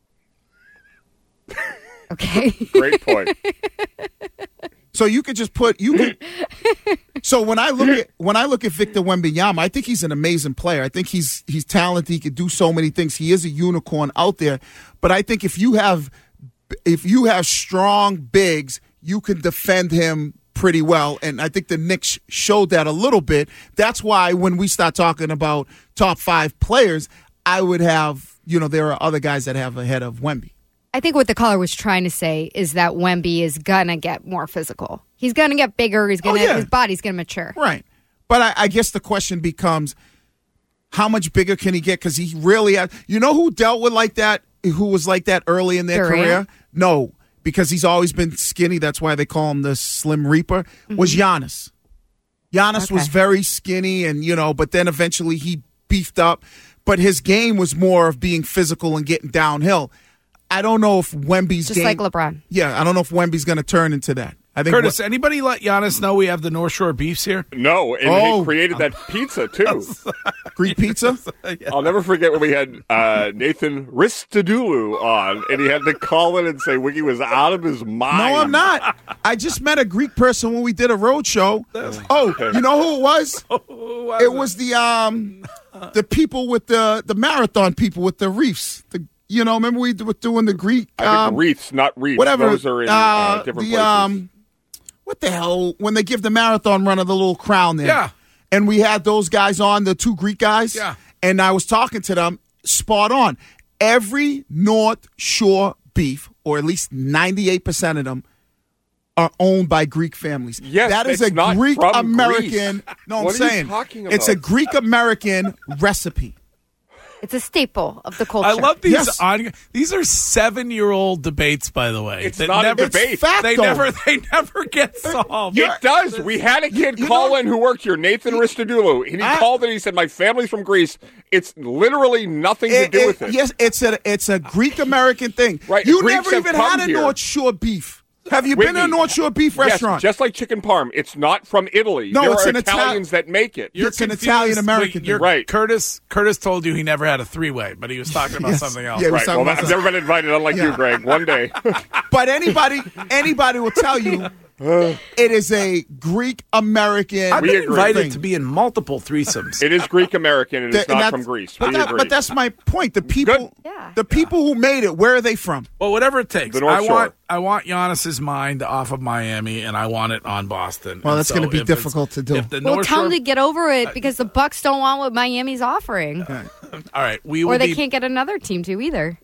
Okay. Great point. So you could just So when I look at Victor Wembanyama, I think he's an amazing player. I think he's talented. He could do so many things. He is a unicorn out there. But I think if you have strong bigs, you can defend him pretty well. And I think the Knicks showed that a little bit. That's why when we start talking about top 5 players, I would have, there are other guys that have ahead of Wemby. I think what the caller was trying to say is that Wemby is gonna get more physical. He's gonna get bigger. His body's gonna mature. Right. But I guess the question becomes, how much bigger can he get? Because he really has. You know who dealt with like that? Who was like that early in their career? No, because he's always been skinny. That's why they call him the Slim Reaper. Was Giannis. Giannis was very skinny, and but then eventually he beefed up. But his game was more of being physical and getting downhill. I don't know if Wemby's just like LeBron. Yeah, I don't know if Wemby's going to turn into that. I think Curtis, anybody let Giannis know we have the North Shore Beefs here? No, and he created that pizza too. Greek pizza? I'll never forget when we had Nathan Ristadulu on, and he had to call in and say Wiggy was out of his mind. No, I'm not. I just met a Greek person when we did a road show. You know who it was? It was the people with the marathon people with the reefs. Remember we were doing the Greek. I think wreaths, not reefs. Whatever. Those are in different places. What the hell? When they give the marathon runner the little crown there. Yeah. And we had those guys on, the 2 Greek guys. Yeah. And I was talking to them, spot on. Every North Shore beef, or at least 98% of them, are owned by Greek families. Yes, that is it's a not Greek from American. Greece. No, I'm what saying are you talking it's a about? Greek American recipe. It's a staple of the culture. I love these. These are 7-year-old debates, by the way. It's not a debate. They never get solved. It does. We had a kid call in who worked here, Nathan Ristadoulou, and he called in. He said, "My family's from Greece." It's literally nothing to do with it. Yes, it's a Greek American thing. Right. You Greeks never even have come had a here. North Shore beef. Have you been to a North Shore beef restaurant? Yes, just like chicken parm. It's not from Italy. No, there it's are an Italians that make it. It's an Italian-American thing. Right. Curtis told you he never had a 3-way, but he was talking about something else. Yeah, right. Well, I've never been invited, unlike you, Greg. One day. But anybody will tell you it is a Greek American. I've been invited to be in multiple threesomes. It is Greek American, and it's not from Greece. But that's my point. The people who made it, where are they from? Well, whatever it takes. The North Shore. I want Giannis's mind off of Miami, and I want it on Boston. Well, that's going to be difficult to do. Tell them to get over it because the Bucks don't want what Miami's offering. All right, or they can't get another team to either.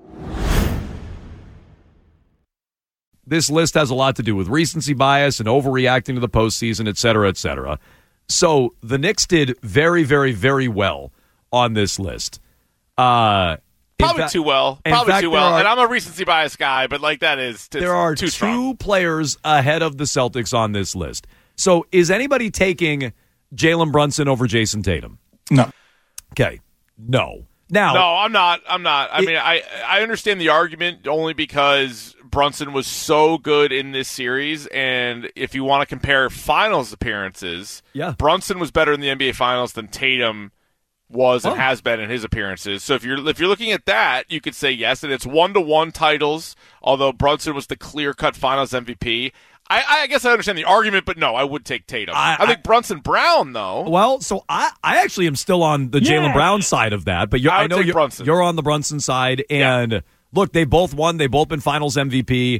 This list has a lot to do with recency bias and overreacting to the postseason, et cetera, et cetera. So the Knicks did very, very, very well on this list. Probably too well. And I'm a recency bias guy, but that is there are too strong. 2 players ahead of the Celtics on this list. So is anybody taking Jalen Brunson over Jason Tatum? No. Okay. No. Now, no, I'm not. I mean, I understand the argument only because Brunson was so good in this series, and if you want to compare finals appearances, Brunson was better in the NBA Finals than Tatum was and has been in his appearances. So if you're looking at that, you could say yes, and it's 1-to-1 titles, although Brunson was the clear-cut Finals MVP. I guess I understand the argument, but no, I would take Tatum. I think Brunson Brown, though. Well, so I actually am still on the Jaylen Brown side of that, but I know you're on the Brunson side, and look, they both won. They've both been Finals MVP.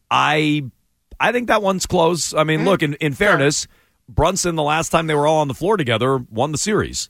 I think that one's close. I mean, look, in fairness, Brunson, the last time they were all on the floor together, won the series.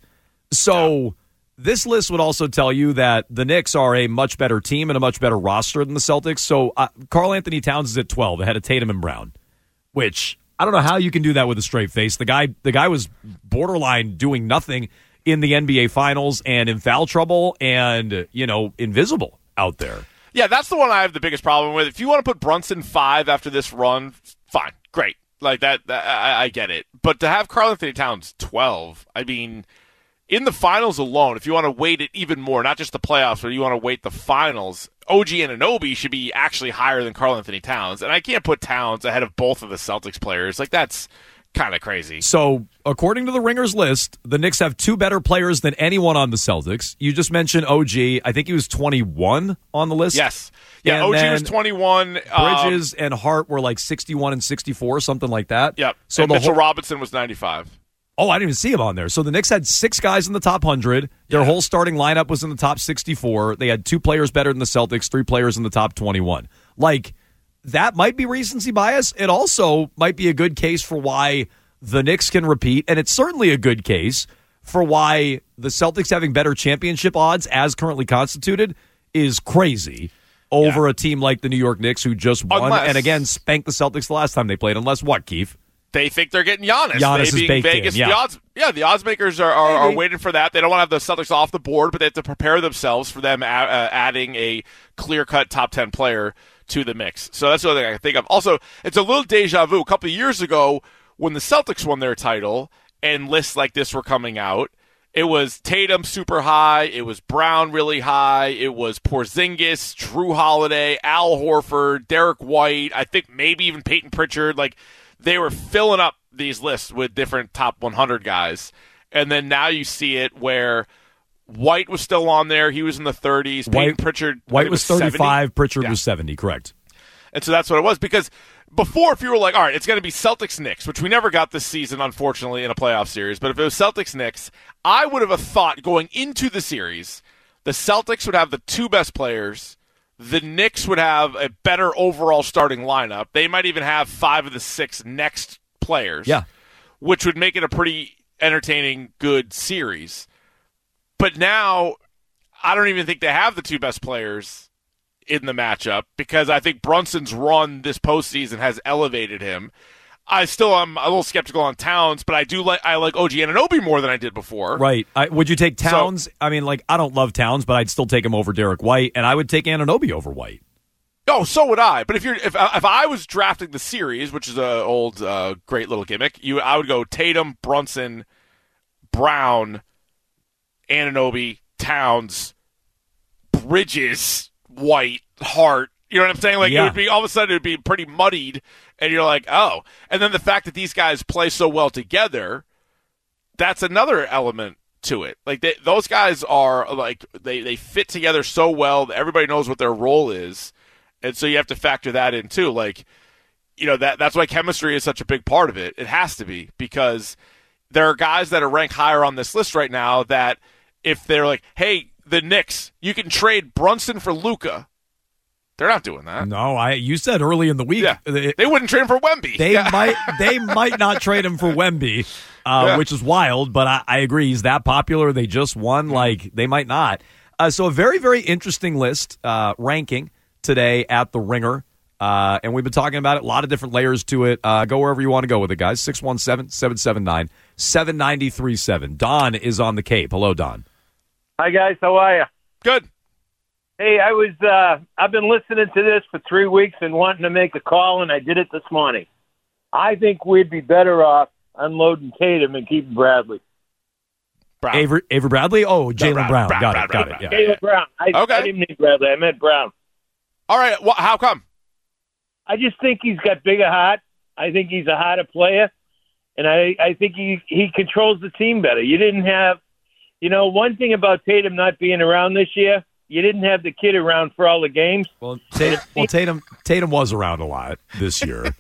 So this list would also tell you that the Knicks are a much better team and a much better roster than the Celtics. So Karl Anthony Towns is at 12 ahead of Tatum and Brown, which I don't know how you can do that with a straight face. The guy was borderline doing nothing in the NBA Finals and in foul trouble and, invisible out there. Yeah, that's the one I have the biggest problem with. If you want to put Brunson 5 after this run, fine, great. Like that I get it. But to have Karl Anthony Towns 12, I mean, in the finals alone, if you want to weight it even more, not just the playoffs, but you want to weight the finals, OG Anunoby should be actually higher than Karl Anthony Towns. And I can't put Towns ahead of both of the Celtics players. That's kind of crazy. So, according to the Ringers list, the Knicks have 2 better players than anyone on the Celtics. You just mentioned OG. I think he was 21 on the list. Yes. Yeah, and OG was 21. Bridges and Hart were 61 and 64, something like that. Yep. So Mitchell Robinson was 95. Oh, I didn't even see him on there. So the Knicks had 6 guys in the top 100. Their whole starting lineup was in the top 64. They had 2 players better than the Celtics, 3 players in the top 21. That might be recency bias. It also might be a good case for why the Knicks can repeat, and it's certainly a good case for why the Celtics having better championship odds as currently constituted is crazy over a team like the New York Knicks who just won and, again, spanked the Celtics the last time they played. Unless what, Keith? They think they're getting Giannis. Giannis is baked Vegas, in, the odds makers are waiting for that. They don't want to have the Celtics off the board, but they have to prepare themselves for them adding a clear-cut top 10 player to the mix. So that's the other thing I can think of. Also, it's a little deja vu. A couple of years ago, when the Celtics won their title and lists like this were coming out, it was Tatum super high, it was Brown really high, it was Porzingis, Drew Holiday, Al Horford, Derek White, I think maybe even Peyton Pritchard. They were filling up these lists with different top 100 guys. And then now you see it where White was still on there. He was in the 30s. Peyton Pritchard. White was 35. 70. Pritchard was 70, correct. And so that's what it was. Because before, if you were like, all right, it's going to be Celtics-Knicks, which we never got this season, unfortunately, in a playoff series. But if it was Celtics-Knicks, I would have thought going into the series, the Celtics would have the 2 best players. The Knicks would have a better overall starting lineup. They might even have 5 of the 6 next players. Yeah. Which would make it a pretty entertaining, good series. But now, I don't even think they have the 2 best players in the matchup because I think Brunson's run this postseason has elevated him. I'm a little skeptical on Towns, but I like OG Anunoby more than I did before. Right. Would you take Towns? I mean, I don't love Towns, but I'd still take him over Derek White, and I would take Anunoby over White. Oh, so would I. But if I was drafting the series, which is an old great little gimmick, I would go Tatum, Brunson, Brown, Anunoby, Towns, Bridges, White, Hart. You know what I'm saying? It would be all of a sudden it would be pretty muddied, and you're like, oh. And then the fact that these guys play so well together, that's another element to it. Those guys are they fit together so well that everybody knows what their role is, and so you have to factor that in too. That's why chemistry is such a big part of it. It has to be, because there are guys that are ranked higher on this list right now that if they're like, hey, the Knicks, you can trade Brunson for Luka. They're not doing that. No, you said early in the week they wouldn't trade him for Wemby. They might not trade him for Wemby, which is wild. But I agree, he's that popular. They just won. They might not. So a very, very interesting list ranking today at the Ringer, and we've been talking about it. A lot of different layers to it. Go wherever you want to go with it, guys. 617-779-7937. Don is on the Cape. Hello, Don. Hi guys, how are you? Good. Hey, I've been listening to this for 3 weeks and wanting to make a call, and I did it this morning. I think we'd be better off unloading Tatum and keeping Bradley. Avery Bradley? Oh, Jaylen Brown. Got it. Yeah. Jaylen Brown. I didn't mean Bradley. I meant Brown. All right. Well, how come? I just think he's got bigger heart. I think he's a harder player, and I think he controls the team better. You didn't have, one thing about Tatum not being around this year, you didn't have the kid around for all the games. Well, Tatum was around a lot this year.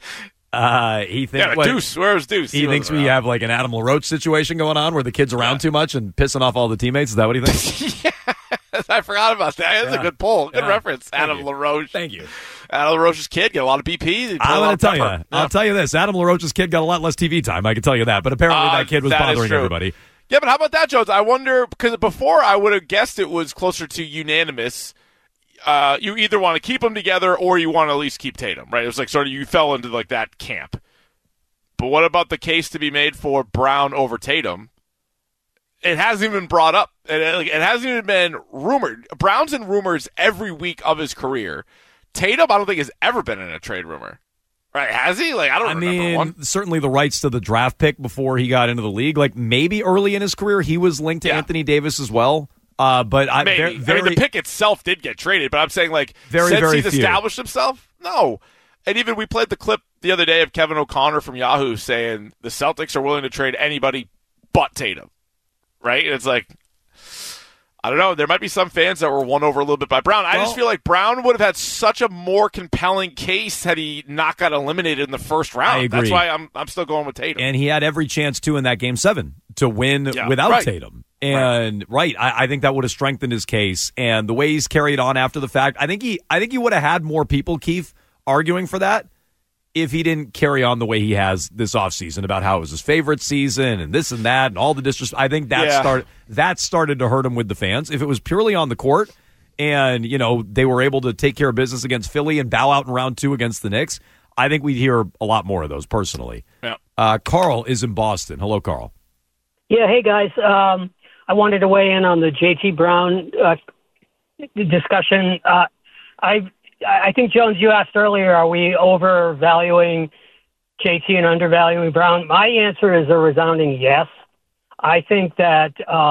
Deuce. Where's Deuce? He thinks we have an Adam LaRoche situation going on where the kid's around too much and pissing off all the teammates. Is that what he thinks? Yes, I forgot about that. That's a good poll. Good reference. Adam LaRoche. Thank you. Adam LaRoche's kid get a lot of BP. I'm going to tell you. I'll tell you this. Adam LaRoche's kid got a lot less TV time. I can tell you that. But apparently that kid was bothering everybody. Yeah, but how about that, Jones? I wonder, because before I would have guessed it was closer to unanimous. You either want to keep them together or you want to at least keep Tatum, right? It was sort of you fell into that camp. But what about the case to be made for Brown over Tatum? It hasn't even been brought up. It hasn't even been rumored. Brown's in rumors every week of his career. Tatum, I don't think has ever been in a trade rumor. Right, has he? I don't remember one. Certainly the rights to the draft pick before he got into the league. Maybe early in his career he was linked to Anthony Davis as well. But maybe. The pick itself did get traded, but I'm saying since he's established himself, no. And even we played the clip the other day of Kevin O'Connor from Yahoo saying the Celtics are willing to trade anybody but Tatum. Right? And it's I don't know. There might be some fans that were won over a little bit by Brown. I just feel like Brown would have had such a more compelling case had he not got eliminated in the first round. I agree. That's why I'm still going with Tatum. And he had every chance to in that Game 7 to win without Tatum. And I think that would have strengthened his case. And the way he's carried on after the fact, I think he would have had more people, Keith, arguing for that if he didn't carry on the way he has this offseason about how it was his favorite season and this and that and all the disrespect. I think that started to hurt him with the fans. If it was purely on the court and, they were able to take care of business against Philly and bow out in round 2 against the Knicks, I think we'd hear a lot more of those personally. Yeah. Carl is in Boston. Hello, Carl. Yeah, hey, guys. I wanted to weigh in on the J.T. Brown discussion. I think, Jones, you asked earlier, are we overvaluing JT and undervaluing Brown? My answer is a resounding yes. I think that,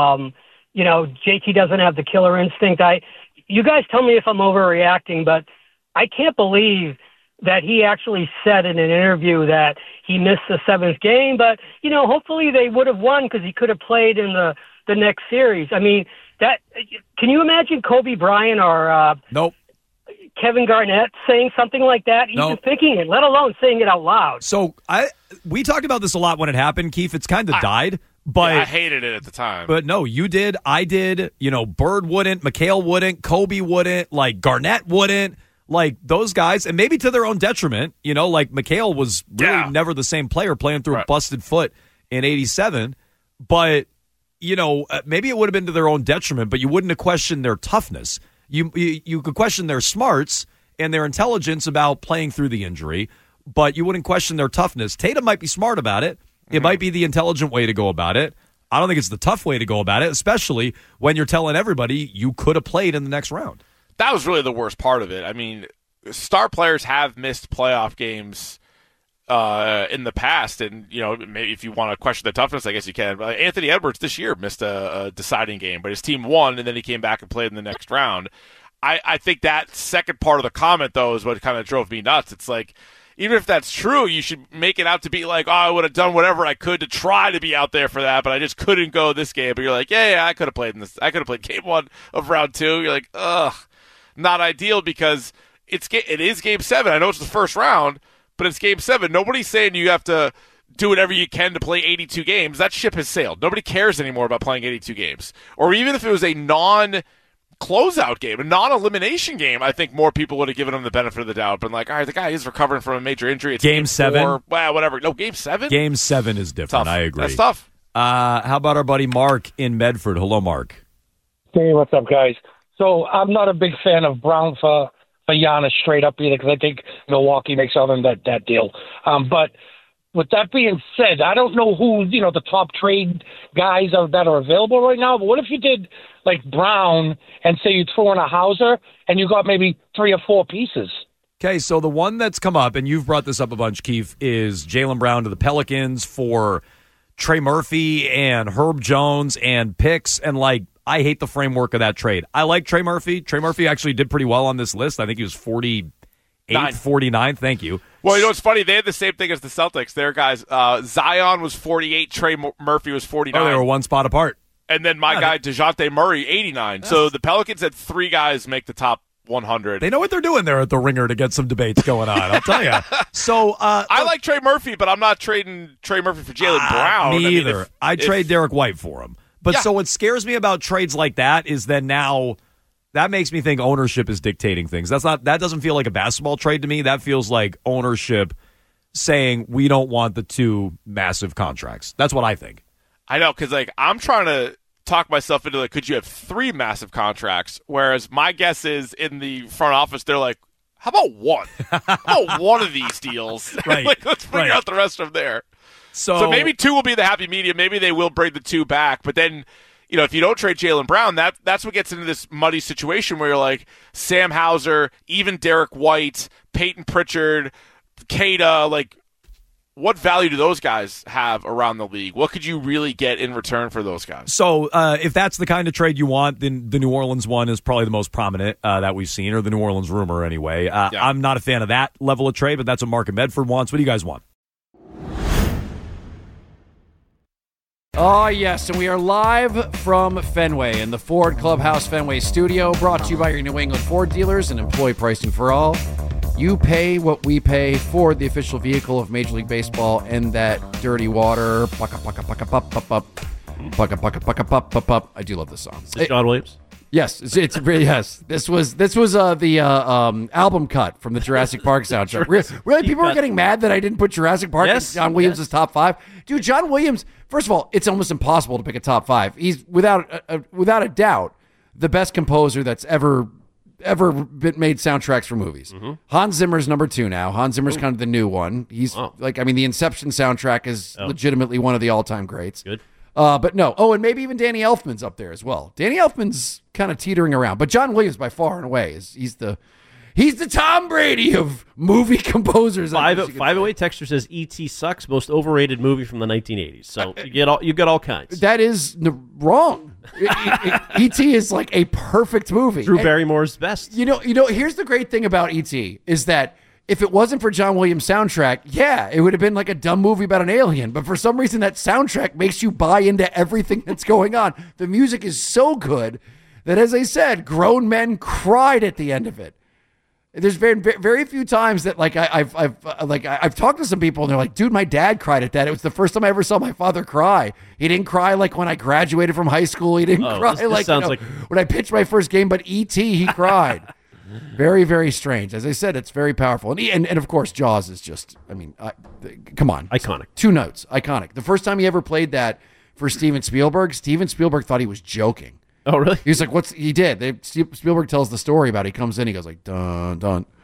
JT doesn't have the killer instinct. You guys tell me if I'm overreacting, but I can't believe that he actually said in an interview that he missed the 7th game, but, hopefully they would have won because he could have played in the next series. I mean, can you imagine Kobe Bryant or nope. Kevin Garnett saying something like that, even thinking it, let alone saying it out loud? So we talked about this a lot when it happened, Keith. It's kind of died. But I hated it at the time. But no, you did. I did. Bird wouldn't. McHale wouldn't. Kobe wouldn't. Garnett wouldn't. Those guys, and maybe to their own detriment. McHale was really never the same player playing through a busted foot in '87. But, maybe it would have been to their own detriment, but you wouldn't have questioned their toughness. You could question their smarts and their intelligence about playing through the injury, but you wouldn't question their toughness. Tatum might be smart about it. It might be the intelligent way to go about it. I don't think it's the tough way to go about it, especially when you're telling everybody you could have played in the next round. That was really the worst part of it. I mean, star players have missed playoff games in the past, and maybe if you want to question the toughness, I guess you can. Anthony Edwards this year missed a deciding game, but his team won, and then he came back and played in the next round. I think that second part of the comment, though, is what kind of drove me nuts. It's like, even if that's true, you should make it out to be like, I would have done whatever I could to try to be out there for that, but I just couldn't go this game. But you're like, yeah, I could have played in this. I could have played game 1 of round 2. You're like, ugh, not ideal, because it is game 7. I know it's the first round, but it's game 7. Nobody's saying you have to do whatever you can to play 82 games. That ship has sailed. Nobody cares anymore about playing 82 games. Or even if it was a non-closeout game, a non-elimination game, I think more people would have given him the benefit of the doubt. Been like, all right, the guy is recovering from a major injury. It's game 7? 4. Well, whatever. No, game 7? Game 7 is different. Tough. I agree. That's tough. How about our buddy Mark in Medford? Hello, Mark. Hey, what's up, guys? So I'm not a big fan of Brown for Giannis straight up either, because I think Milwaukee makes other than that deal. But with that being said, I don't know who the top trade guys that are available right now. But what if you did like Brown and say you throw in a Hauser and you got maybe 3 or 4 pieces? Okay, so the one that's come up, and you've brought this up a bunch, Keith, is Jaylen Brown to the Pelicans for Trey Murphy and Herb Jones and picks, and I hate the framework of that trade. I like Trey Murphy. Trey Murphy actually did pretty well on this list. I think he was 49. Thank you. Well, what's funny? They had the same thing as the Celtics. Their guys, Zion was 48, Trey Murphy was 49. Oh, they were one spot apart. And then my guy, DeJounte Murray, 89. Yes. So the Pelicans had 3 guys make the top 100. They know what they're doing there at the Ringer to get some debates going on, I'll tell you. So I like Trey Murphy, but I'm not trading Trey Murphy for Jaylen Brown. Me either. I'd trade Derek White for him. But so what scares me about trades like that is that now that makes me think ownership is dictating things. That doesn't feel like a basketball trade to me. That feels like ownership saying we don't want the 2 massive contracts. That's what I think. I know, because I'm trying to talk myself into could you have 3 massive contracts? Whereas my guess is in the front office they're like, how about 1? How about 1 of these deals? Right. Let's figure out the rest from there. So maybe 2 will be the happy medium. Maybe they will bring the 2 back. But then, if you don't trade Jaylen Brown, that's what gets into this muddy situation where you're like Sam Hauser, even Derek White, Peyton Pritchard, Keita. What value do those guys have around the league? What could you really get in return for those guys? So if that's the kind of trade you want, then the New Orleans one is probably the most prominent that we've seen, or the New Orleans rumor anyway. I'm not a fan of that level of trade, but that's what Mark in Medford wants. What do you guys want? Oh, yes, and we are live from Fenway in the Ford Clubhouse Fenway studio, brought to you by your New England Ford dealers and employee pricing for all. You pay what we pay. Ford, the official vehicle of Major League Baseball, and that dirty water. I do love this song. Is it John Williams? Yes, it's really yes. This was the album cut from the Jurassic Park soundtrack. Really, people are getting mad that I didn't put Jurassic Park in John Williams' top 5. Dude, John Williams. First of all, it's almost impossible to pick a top 5. He's without a doubt the best composer that's ever been made soundtracks for movies. Mm-hmm. Hans Zimmer's number 2 now. Hans Zimmer's kind of the new one. He's the Inception soundtrack is legitimately one of the all-time greats. Good. But no. Oh, and maybe even Danny Elfman's up there as well. Danny Elfman's kind of teetering around, but John Williams by far and away he's the Tom Brady of movie composers. 508 Texture says E.T. sucks, most overrated movie from the 1980s. So you get all kinds. That is wrong. E.T. is like a perfect movie. Drew Barrymore's best. You know. Here's the great thing about E.T. is that if it wasn't for John Williams' soundtrack, it would have been like a dumb movie about an alien. But for some reason, that soundtrack makes you buy into everything that's going on. The music is so good that, as I said, grown men cried at the end of it. There's very, very few times that I've talked to some people and they're like, dude, my dad cried at that. It was the first time I ever saw my father cry. He didn't cry like when I graduated from high school. He didn't cry when I pitched my first game, but E.T. he cried. Very, very strange. As I said, it's very powerful. And of course, Jaws is just, come on. Iconic. 2 notes. Iconic. The first time he ever played that for Steven Spielberg thought he was joking. Oh, really? He was like, he did. Spielberg tells the story about it. He comes in, he goes like, dun, dun,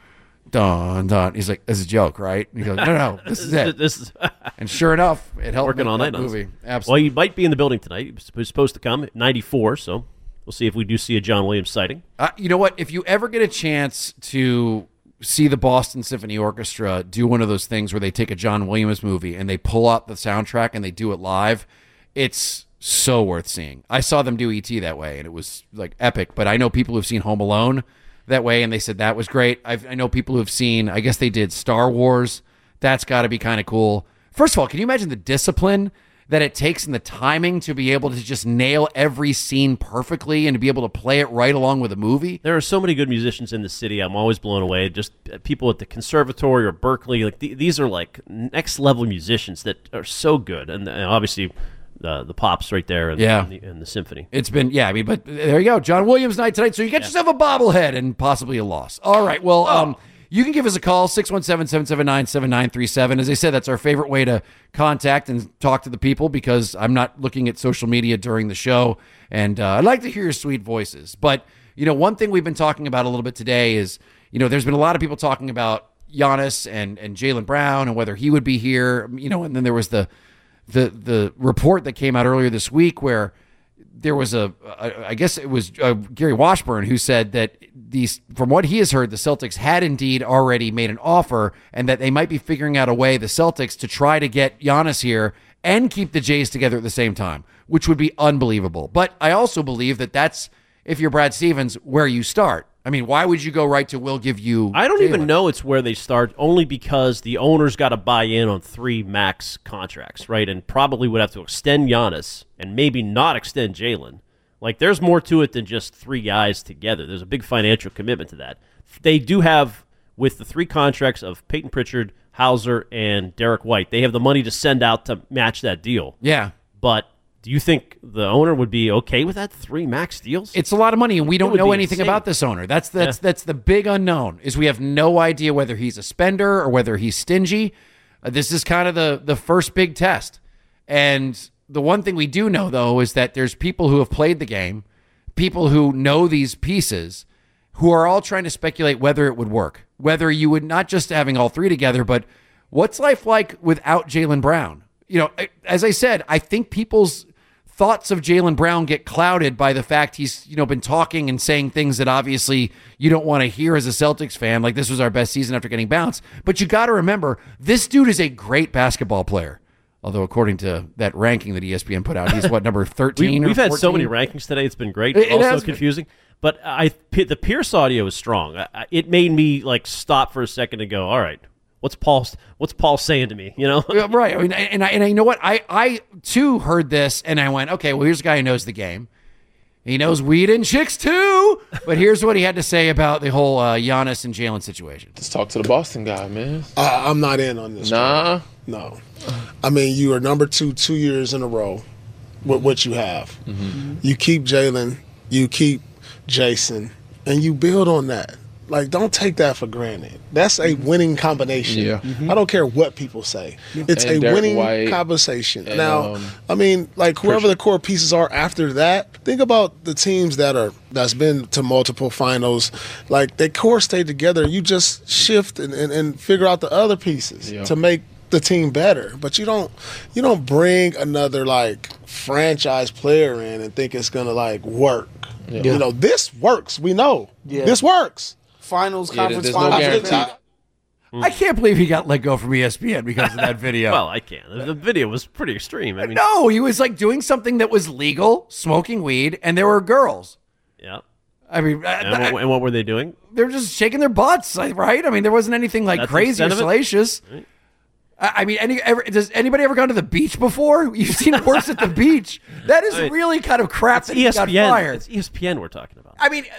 dun, dun. He's like, this is a joke, right? And he goes, no, this is it. This is and sure enough, it helped working all night that movie. on this. Absolutely. Well, he might be in the building tonight. He was supposed to come at 94, so we'll see if we do see a John Williams sighting. You know what? If you ever get a chance to see the Boston Symphony Orchestra do one of those things where they take a John Williams movie and they pull out the soundtrack and they do it live, it's so worth seeing. I saw them do E.T. that way, and it was like epic. But I know people who've seen Home Alone that way, and they said that was great. I know people who've seen, I guess they did Star Wars. That's got to be kind of cool. First of all, can you imagine the discipline that it takes and the timing to be able to just nail every scene perfectly and to be able to play it right along with a movie? There are so many good musicians in the city. I'm always blown away. Just people at the conservatory or Berkeley. Like these are like next level musicians that are so good, and obviously the Pops right there, and the symphony. It's been but there you go, John Williams night tonight. So you get yourself a bobblehead and possibly a loss. All right, well. You can give us a call, 617-779-7937. As I said, that's our favorite way to contact and talk to the people because I'm not looking at social media during the show, and I'd like to hear your sweet voices. But, one thing we've been talking about a little bit today is, there's been a lot of people talking about Giannis and Jaylen Brown and whether he would be here, and then there was the report that came out earlier this week where there was I guess it was Gary Washburn who said that from what he has heard, the Celtics had indeed already made an offer and that they might be figuring out a way, the Celtics, to try to get Giannis here and keep the Jays together at the same time, which would be unbelievable. But I also believe that that's, if you're Brad Stevens, where you start. I mean, why would you go right to we'll give you I don't Jaylen? even know it's where they start, only because the owners got to buy in on 3 max contracts, right? And probably would have to extend Giannis and maybe not extend Jaylen. Like, there's more to it than just 3 guys together. There's a big financial commitment to that. They do have, with the 3 contracts of Peyton Pritchard, Hauser, and Derek White, they have the money to send out to match that deal. Yeah. But do you think the owner would be okay with that? 3 max deals? It's a lot of money, and we don't know anything about this owner. That's the big unknown, is we have no idea whether he's a spender or whether he's stingy. This is kind of the first big test. And the one thing we do know, though, is that there's people who have played the game, people who know these pieces, who are all trying to speculate whether it would work, whether you would not just having all 3 together, but what's life like without Jaylen Brown? As I said, I think people's thoughts of Jaylen Brown get clouded by the fact he's, been talking and saying things that obviously you don't want to hear as a Celtics fan, like this was our best season after getting bounced. But you got to remember, this dude is a great basketball player. Although according to that ranking that ESPN put out, he's number 13 We've or 14? had so many rankings today. It's been great. It also has confusing. But the Pierce audio is strong. It made me stop for a second and go, all right, what's Paul saying to me? Right. I mean, and you know what? I too heard this and I went, okay, well, here's a guy who knows the game. He knows weed and chicks too. But here's what he had to say about the whole Giannis and Jaylen situation. Let's talk to the Boston guy, man. I'm not in on this. Nah. No. I mean, you are number 2 years in a row with what you have. Mm-hmm. You keep Jaylen, you keep Jason, and you build on that. Don't take that for granted. That's a winning combination. Yeah. Mm-hmm. I don't care what people say. It's and a Derek winning White conversation. and, Now, I mean, whoever the core pieces are after that, think about the teams that's been to multiple finals. Their core stayed together. You just shift and figure out the other pieces to make the team better. But you don't bring another franchise player in and think it's gonna work. Yeah. This works. We know. Yeah. This works. Finals, conference there's finals. no guarantee. I can't believe he got let go from ESPN because of that video. Well, I can't. The video was pretty extreme. I mean, no, he was doing something that was legal, smoking weed, and there were girls. Yeah. I mean, and what were they doing? They were just shaking their butts, right? I mean, there wasn't anything That's crazy or salacious. Right. I mean, does anybody ever gone to the beach before? You've seen worse at the beach. That is really kind of crap that he got fired. It's ESPN we're talking about. I mean,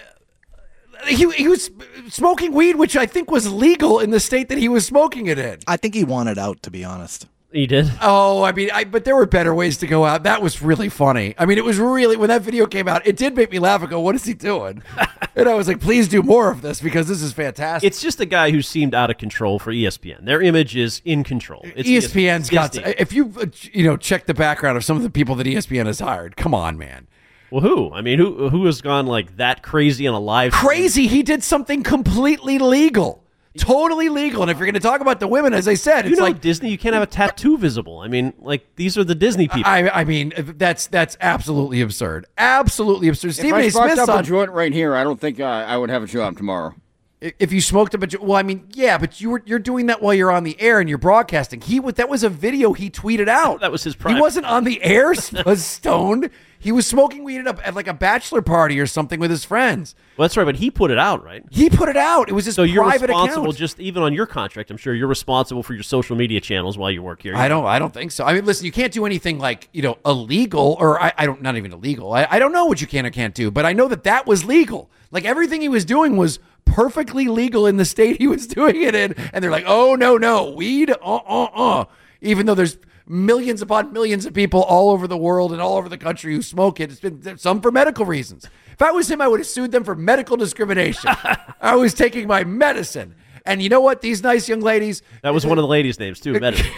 he was smoking weed, which I think was legal in the state that he was smoking it in. I think he wanted out, to be honest. He did? Oh, I mean, but there were better ways to go out. That was really funny. I mean, it was really, when that video came out, it did make me laugh and go, what is he doing? And I was like, please do more of this because this is fantastic. It's just a guy who seemed out of control for ESPN. Their image is in control. It's ESPN's got, if you check the background of some of the people that ESPN has hired, come on, man. Well, who? I mean, who has gone that crazy on a live crazy? He did something completely legal. Totally legal. And if you're going to talk about the women, as I said, it's like Disney. You can't have a tattoo visible. I mean, like these are the Disney people. I mean, that's absolutely absurd. Absolutely absurd. Stephen If I A. sparked Smith's up a on. joint right here, I don't think I would have a job tomorrow. If you smoked up well, I mean, yeah, but you're doing that while you're on the air and you're broadcasting. That was a video he tweeted out. That was his prime. He wasn't on the air, was stoned. He was smoking weed at like a bachelor party or something with his friends. Well, that's right, but he put it out, right? He put it out. It was his private account. So you're responsible, just even on your contract, I'm sure you're responsible for your social media channels while you work here. I don't think so. I mean, listen, you can't do anything like, illegal, or I don't, not even illegal. I don't know what you can or can't do, but I know that was legal. Like everything he was doing was perfectly legal in the state he was doing it in. And they're like, oh, no, weed, even though there's millions upon millions of people all over the world and all over the country who smoke it. It's been some for medical reasons. If I was him, I would have sued them for medical discrimination. I was taking my medicine. And you know what? These nice young ladies. That was one of the ladies' names, too, medicine.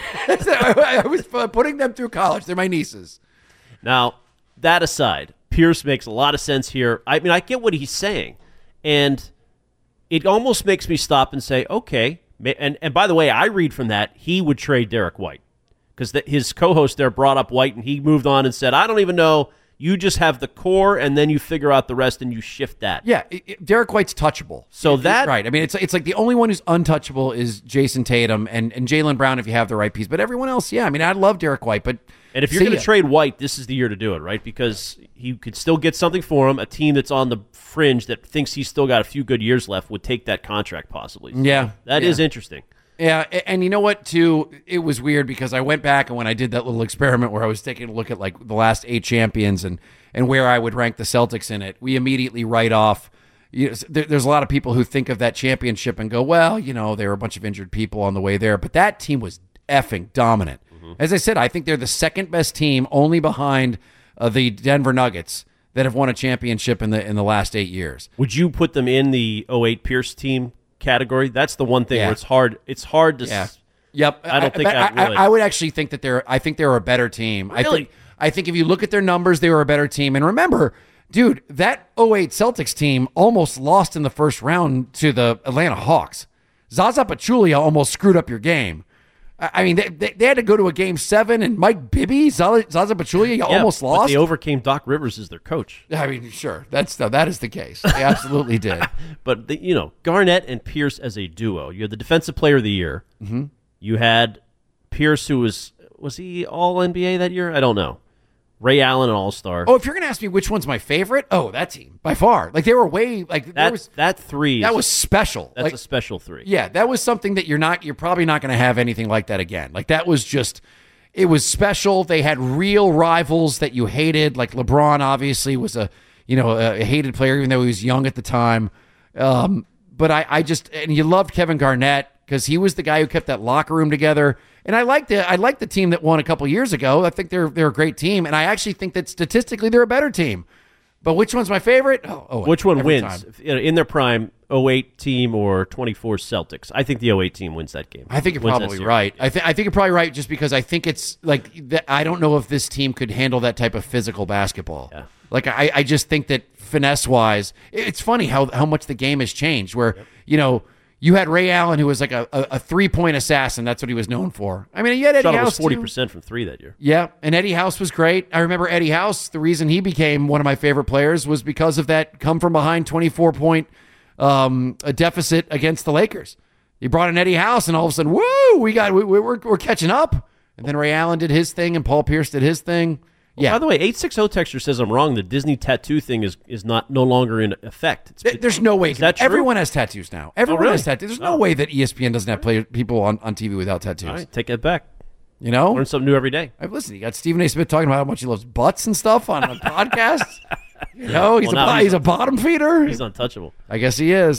I was putting them through college. They're my nieces. Now, that aside, Pierce makes a lot of sense here. I mean, I get what he's saying. And it almost makes me stop and say, okay. And by the way, I read from that he would trade Derek White. Because his co-host there brought up White, and he moved on and said, I don't even know. You just have the core, and then you figure out the rest, and you shift that. Yeah, Derek White's touchable. So that... Right. I mean, it's like the only one who's untouchable is Jason Tatum and Jaylen Brown if you have the right piece. But everyone else, yeah. I mean, I love Derek White, but... And if you're going to trade White, this is the year to do it, right? Because you could still get something for him. A team that's on the fringe that thinks he's still got a few good years left would take that contract possibly. So yeah. That is interesting. Yeah, and you know what, too? It was weird because I went back and when I did that little experiment where I was taking a look at like the last 8 champions and where I would rank the Celtics in it, we immediately write off. There's a lot of people who think of that championship and go, well, there were a bunch of injured people on the way there, but that team was effing dominant. Mm-hmm. As I said, I think they're the second best team, only behind the Denver Nuggets that have won a championship in the last 8 years. Would you put them in the 08 Pierce team category? That's the one thing where it's hard to. Yeah. Yep. I don't think I would actually think that they're a better team. Really? I think if you look at their numbers, they were a better team. And remember, dude, that 08 Celtics team almost lost in the first round to the Atlanta Hawks. Zaza Pachulia almost screwed up your game. I mean, they had to go to a game 7, and Mike Bibby, Zaza Pachulia, almost lost. But they overcame Doc Rivers as their coach. I mean, sure, that is the case. They absolutely did. But Garnett and Pierce as a duo. You had the Defensive Player of the Year. Mm-hmm. You had Pierce, who was he All NBA that year? I don't know. Ray Allen, an All-Star. Oh, if you're going to ask me which one's my favorite, that team by far. Like they were way that three. That was special. That's a special 3. Yeah, that was something that you're probably not going to have anything like that again. Like that was just, it was special. They had real rivals that you hated. Like LeBron obviously was a hated player even though he was young at the time. But I just, and you loved Kevin Garnett because he was the guy who kept that locker room together. And I like the team that won a couple years ago. I think they're a great team, and I actually think that statistically they're a better team. But which one's my favorite? Which one wins time. in their prime? 08 team or 24 Celtics? I think the 08 team wins that game. I think you're probably right. I think you're probably right just because I think it's like I don't know if this team could handle that type of physical basketball. Yeah. Like I just think that finesse wise, it's funny how much the game has changed. Where you had Ray Allen, who was like a 3-point assassin. That's what he was known for. I mean, you had Eddie House, was 40% from 3 that year. Yeah, and Eddie House was great. I remember Eddie House. The reason he became one of my favorite players was because of that come-from-behind 24-point deficit against the Lakers. He brought in Eddie House, and all of a sudden, woo, we're catching up. And then Ray Allen did his thing, and Paul Pierce did his thing. Yeah. By the way, 860 Texter says I'm wrong. The Disney tattoo thing is no longer in effect. There's no way. Is that true? Everyone has tattoos now. Everyone really? has tattoos. There's no way that ESPN doesn't have people on TV without tattoos. All right, take that back. Learn something new every day. Listen, you got Stephen A. Smith talking about how much he loves butts and stuff on a podcast. He's a bottom feeder. He's untouchable. I guess he is.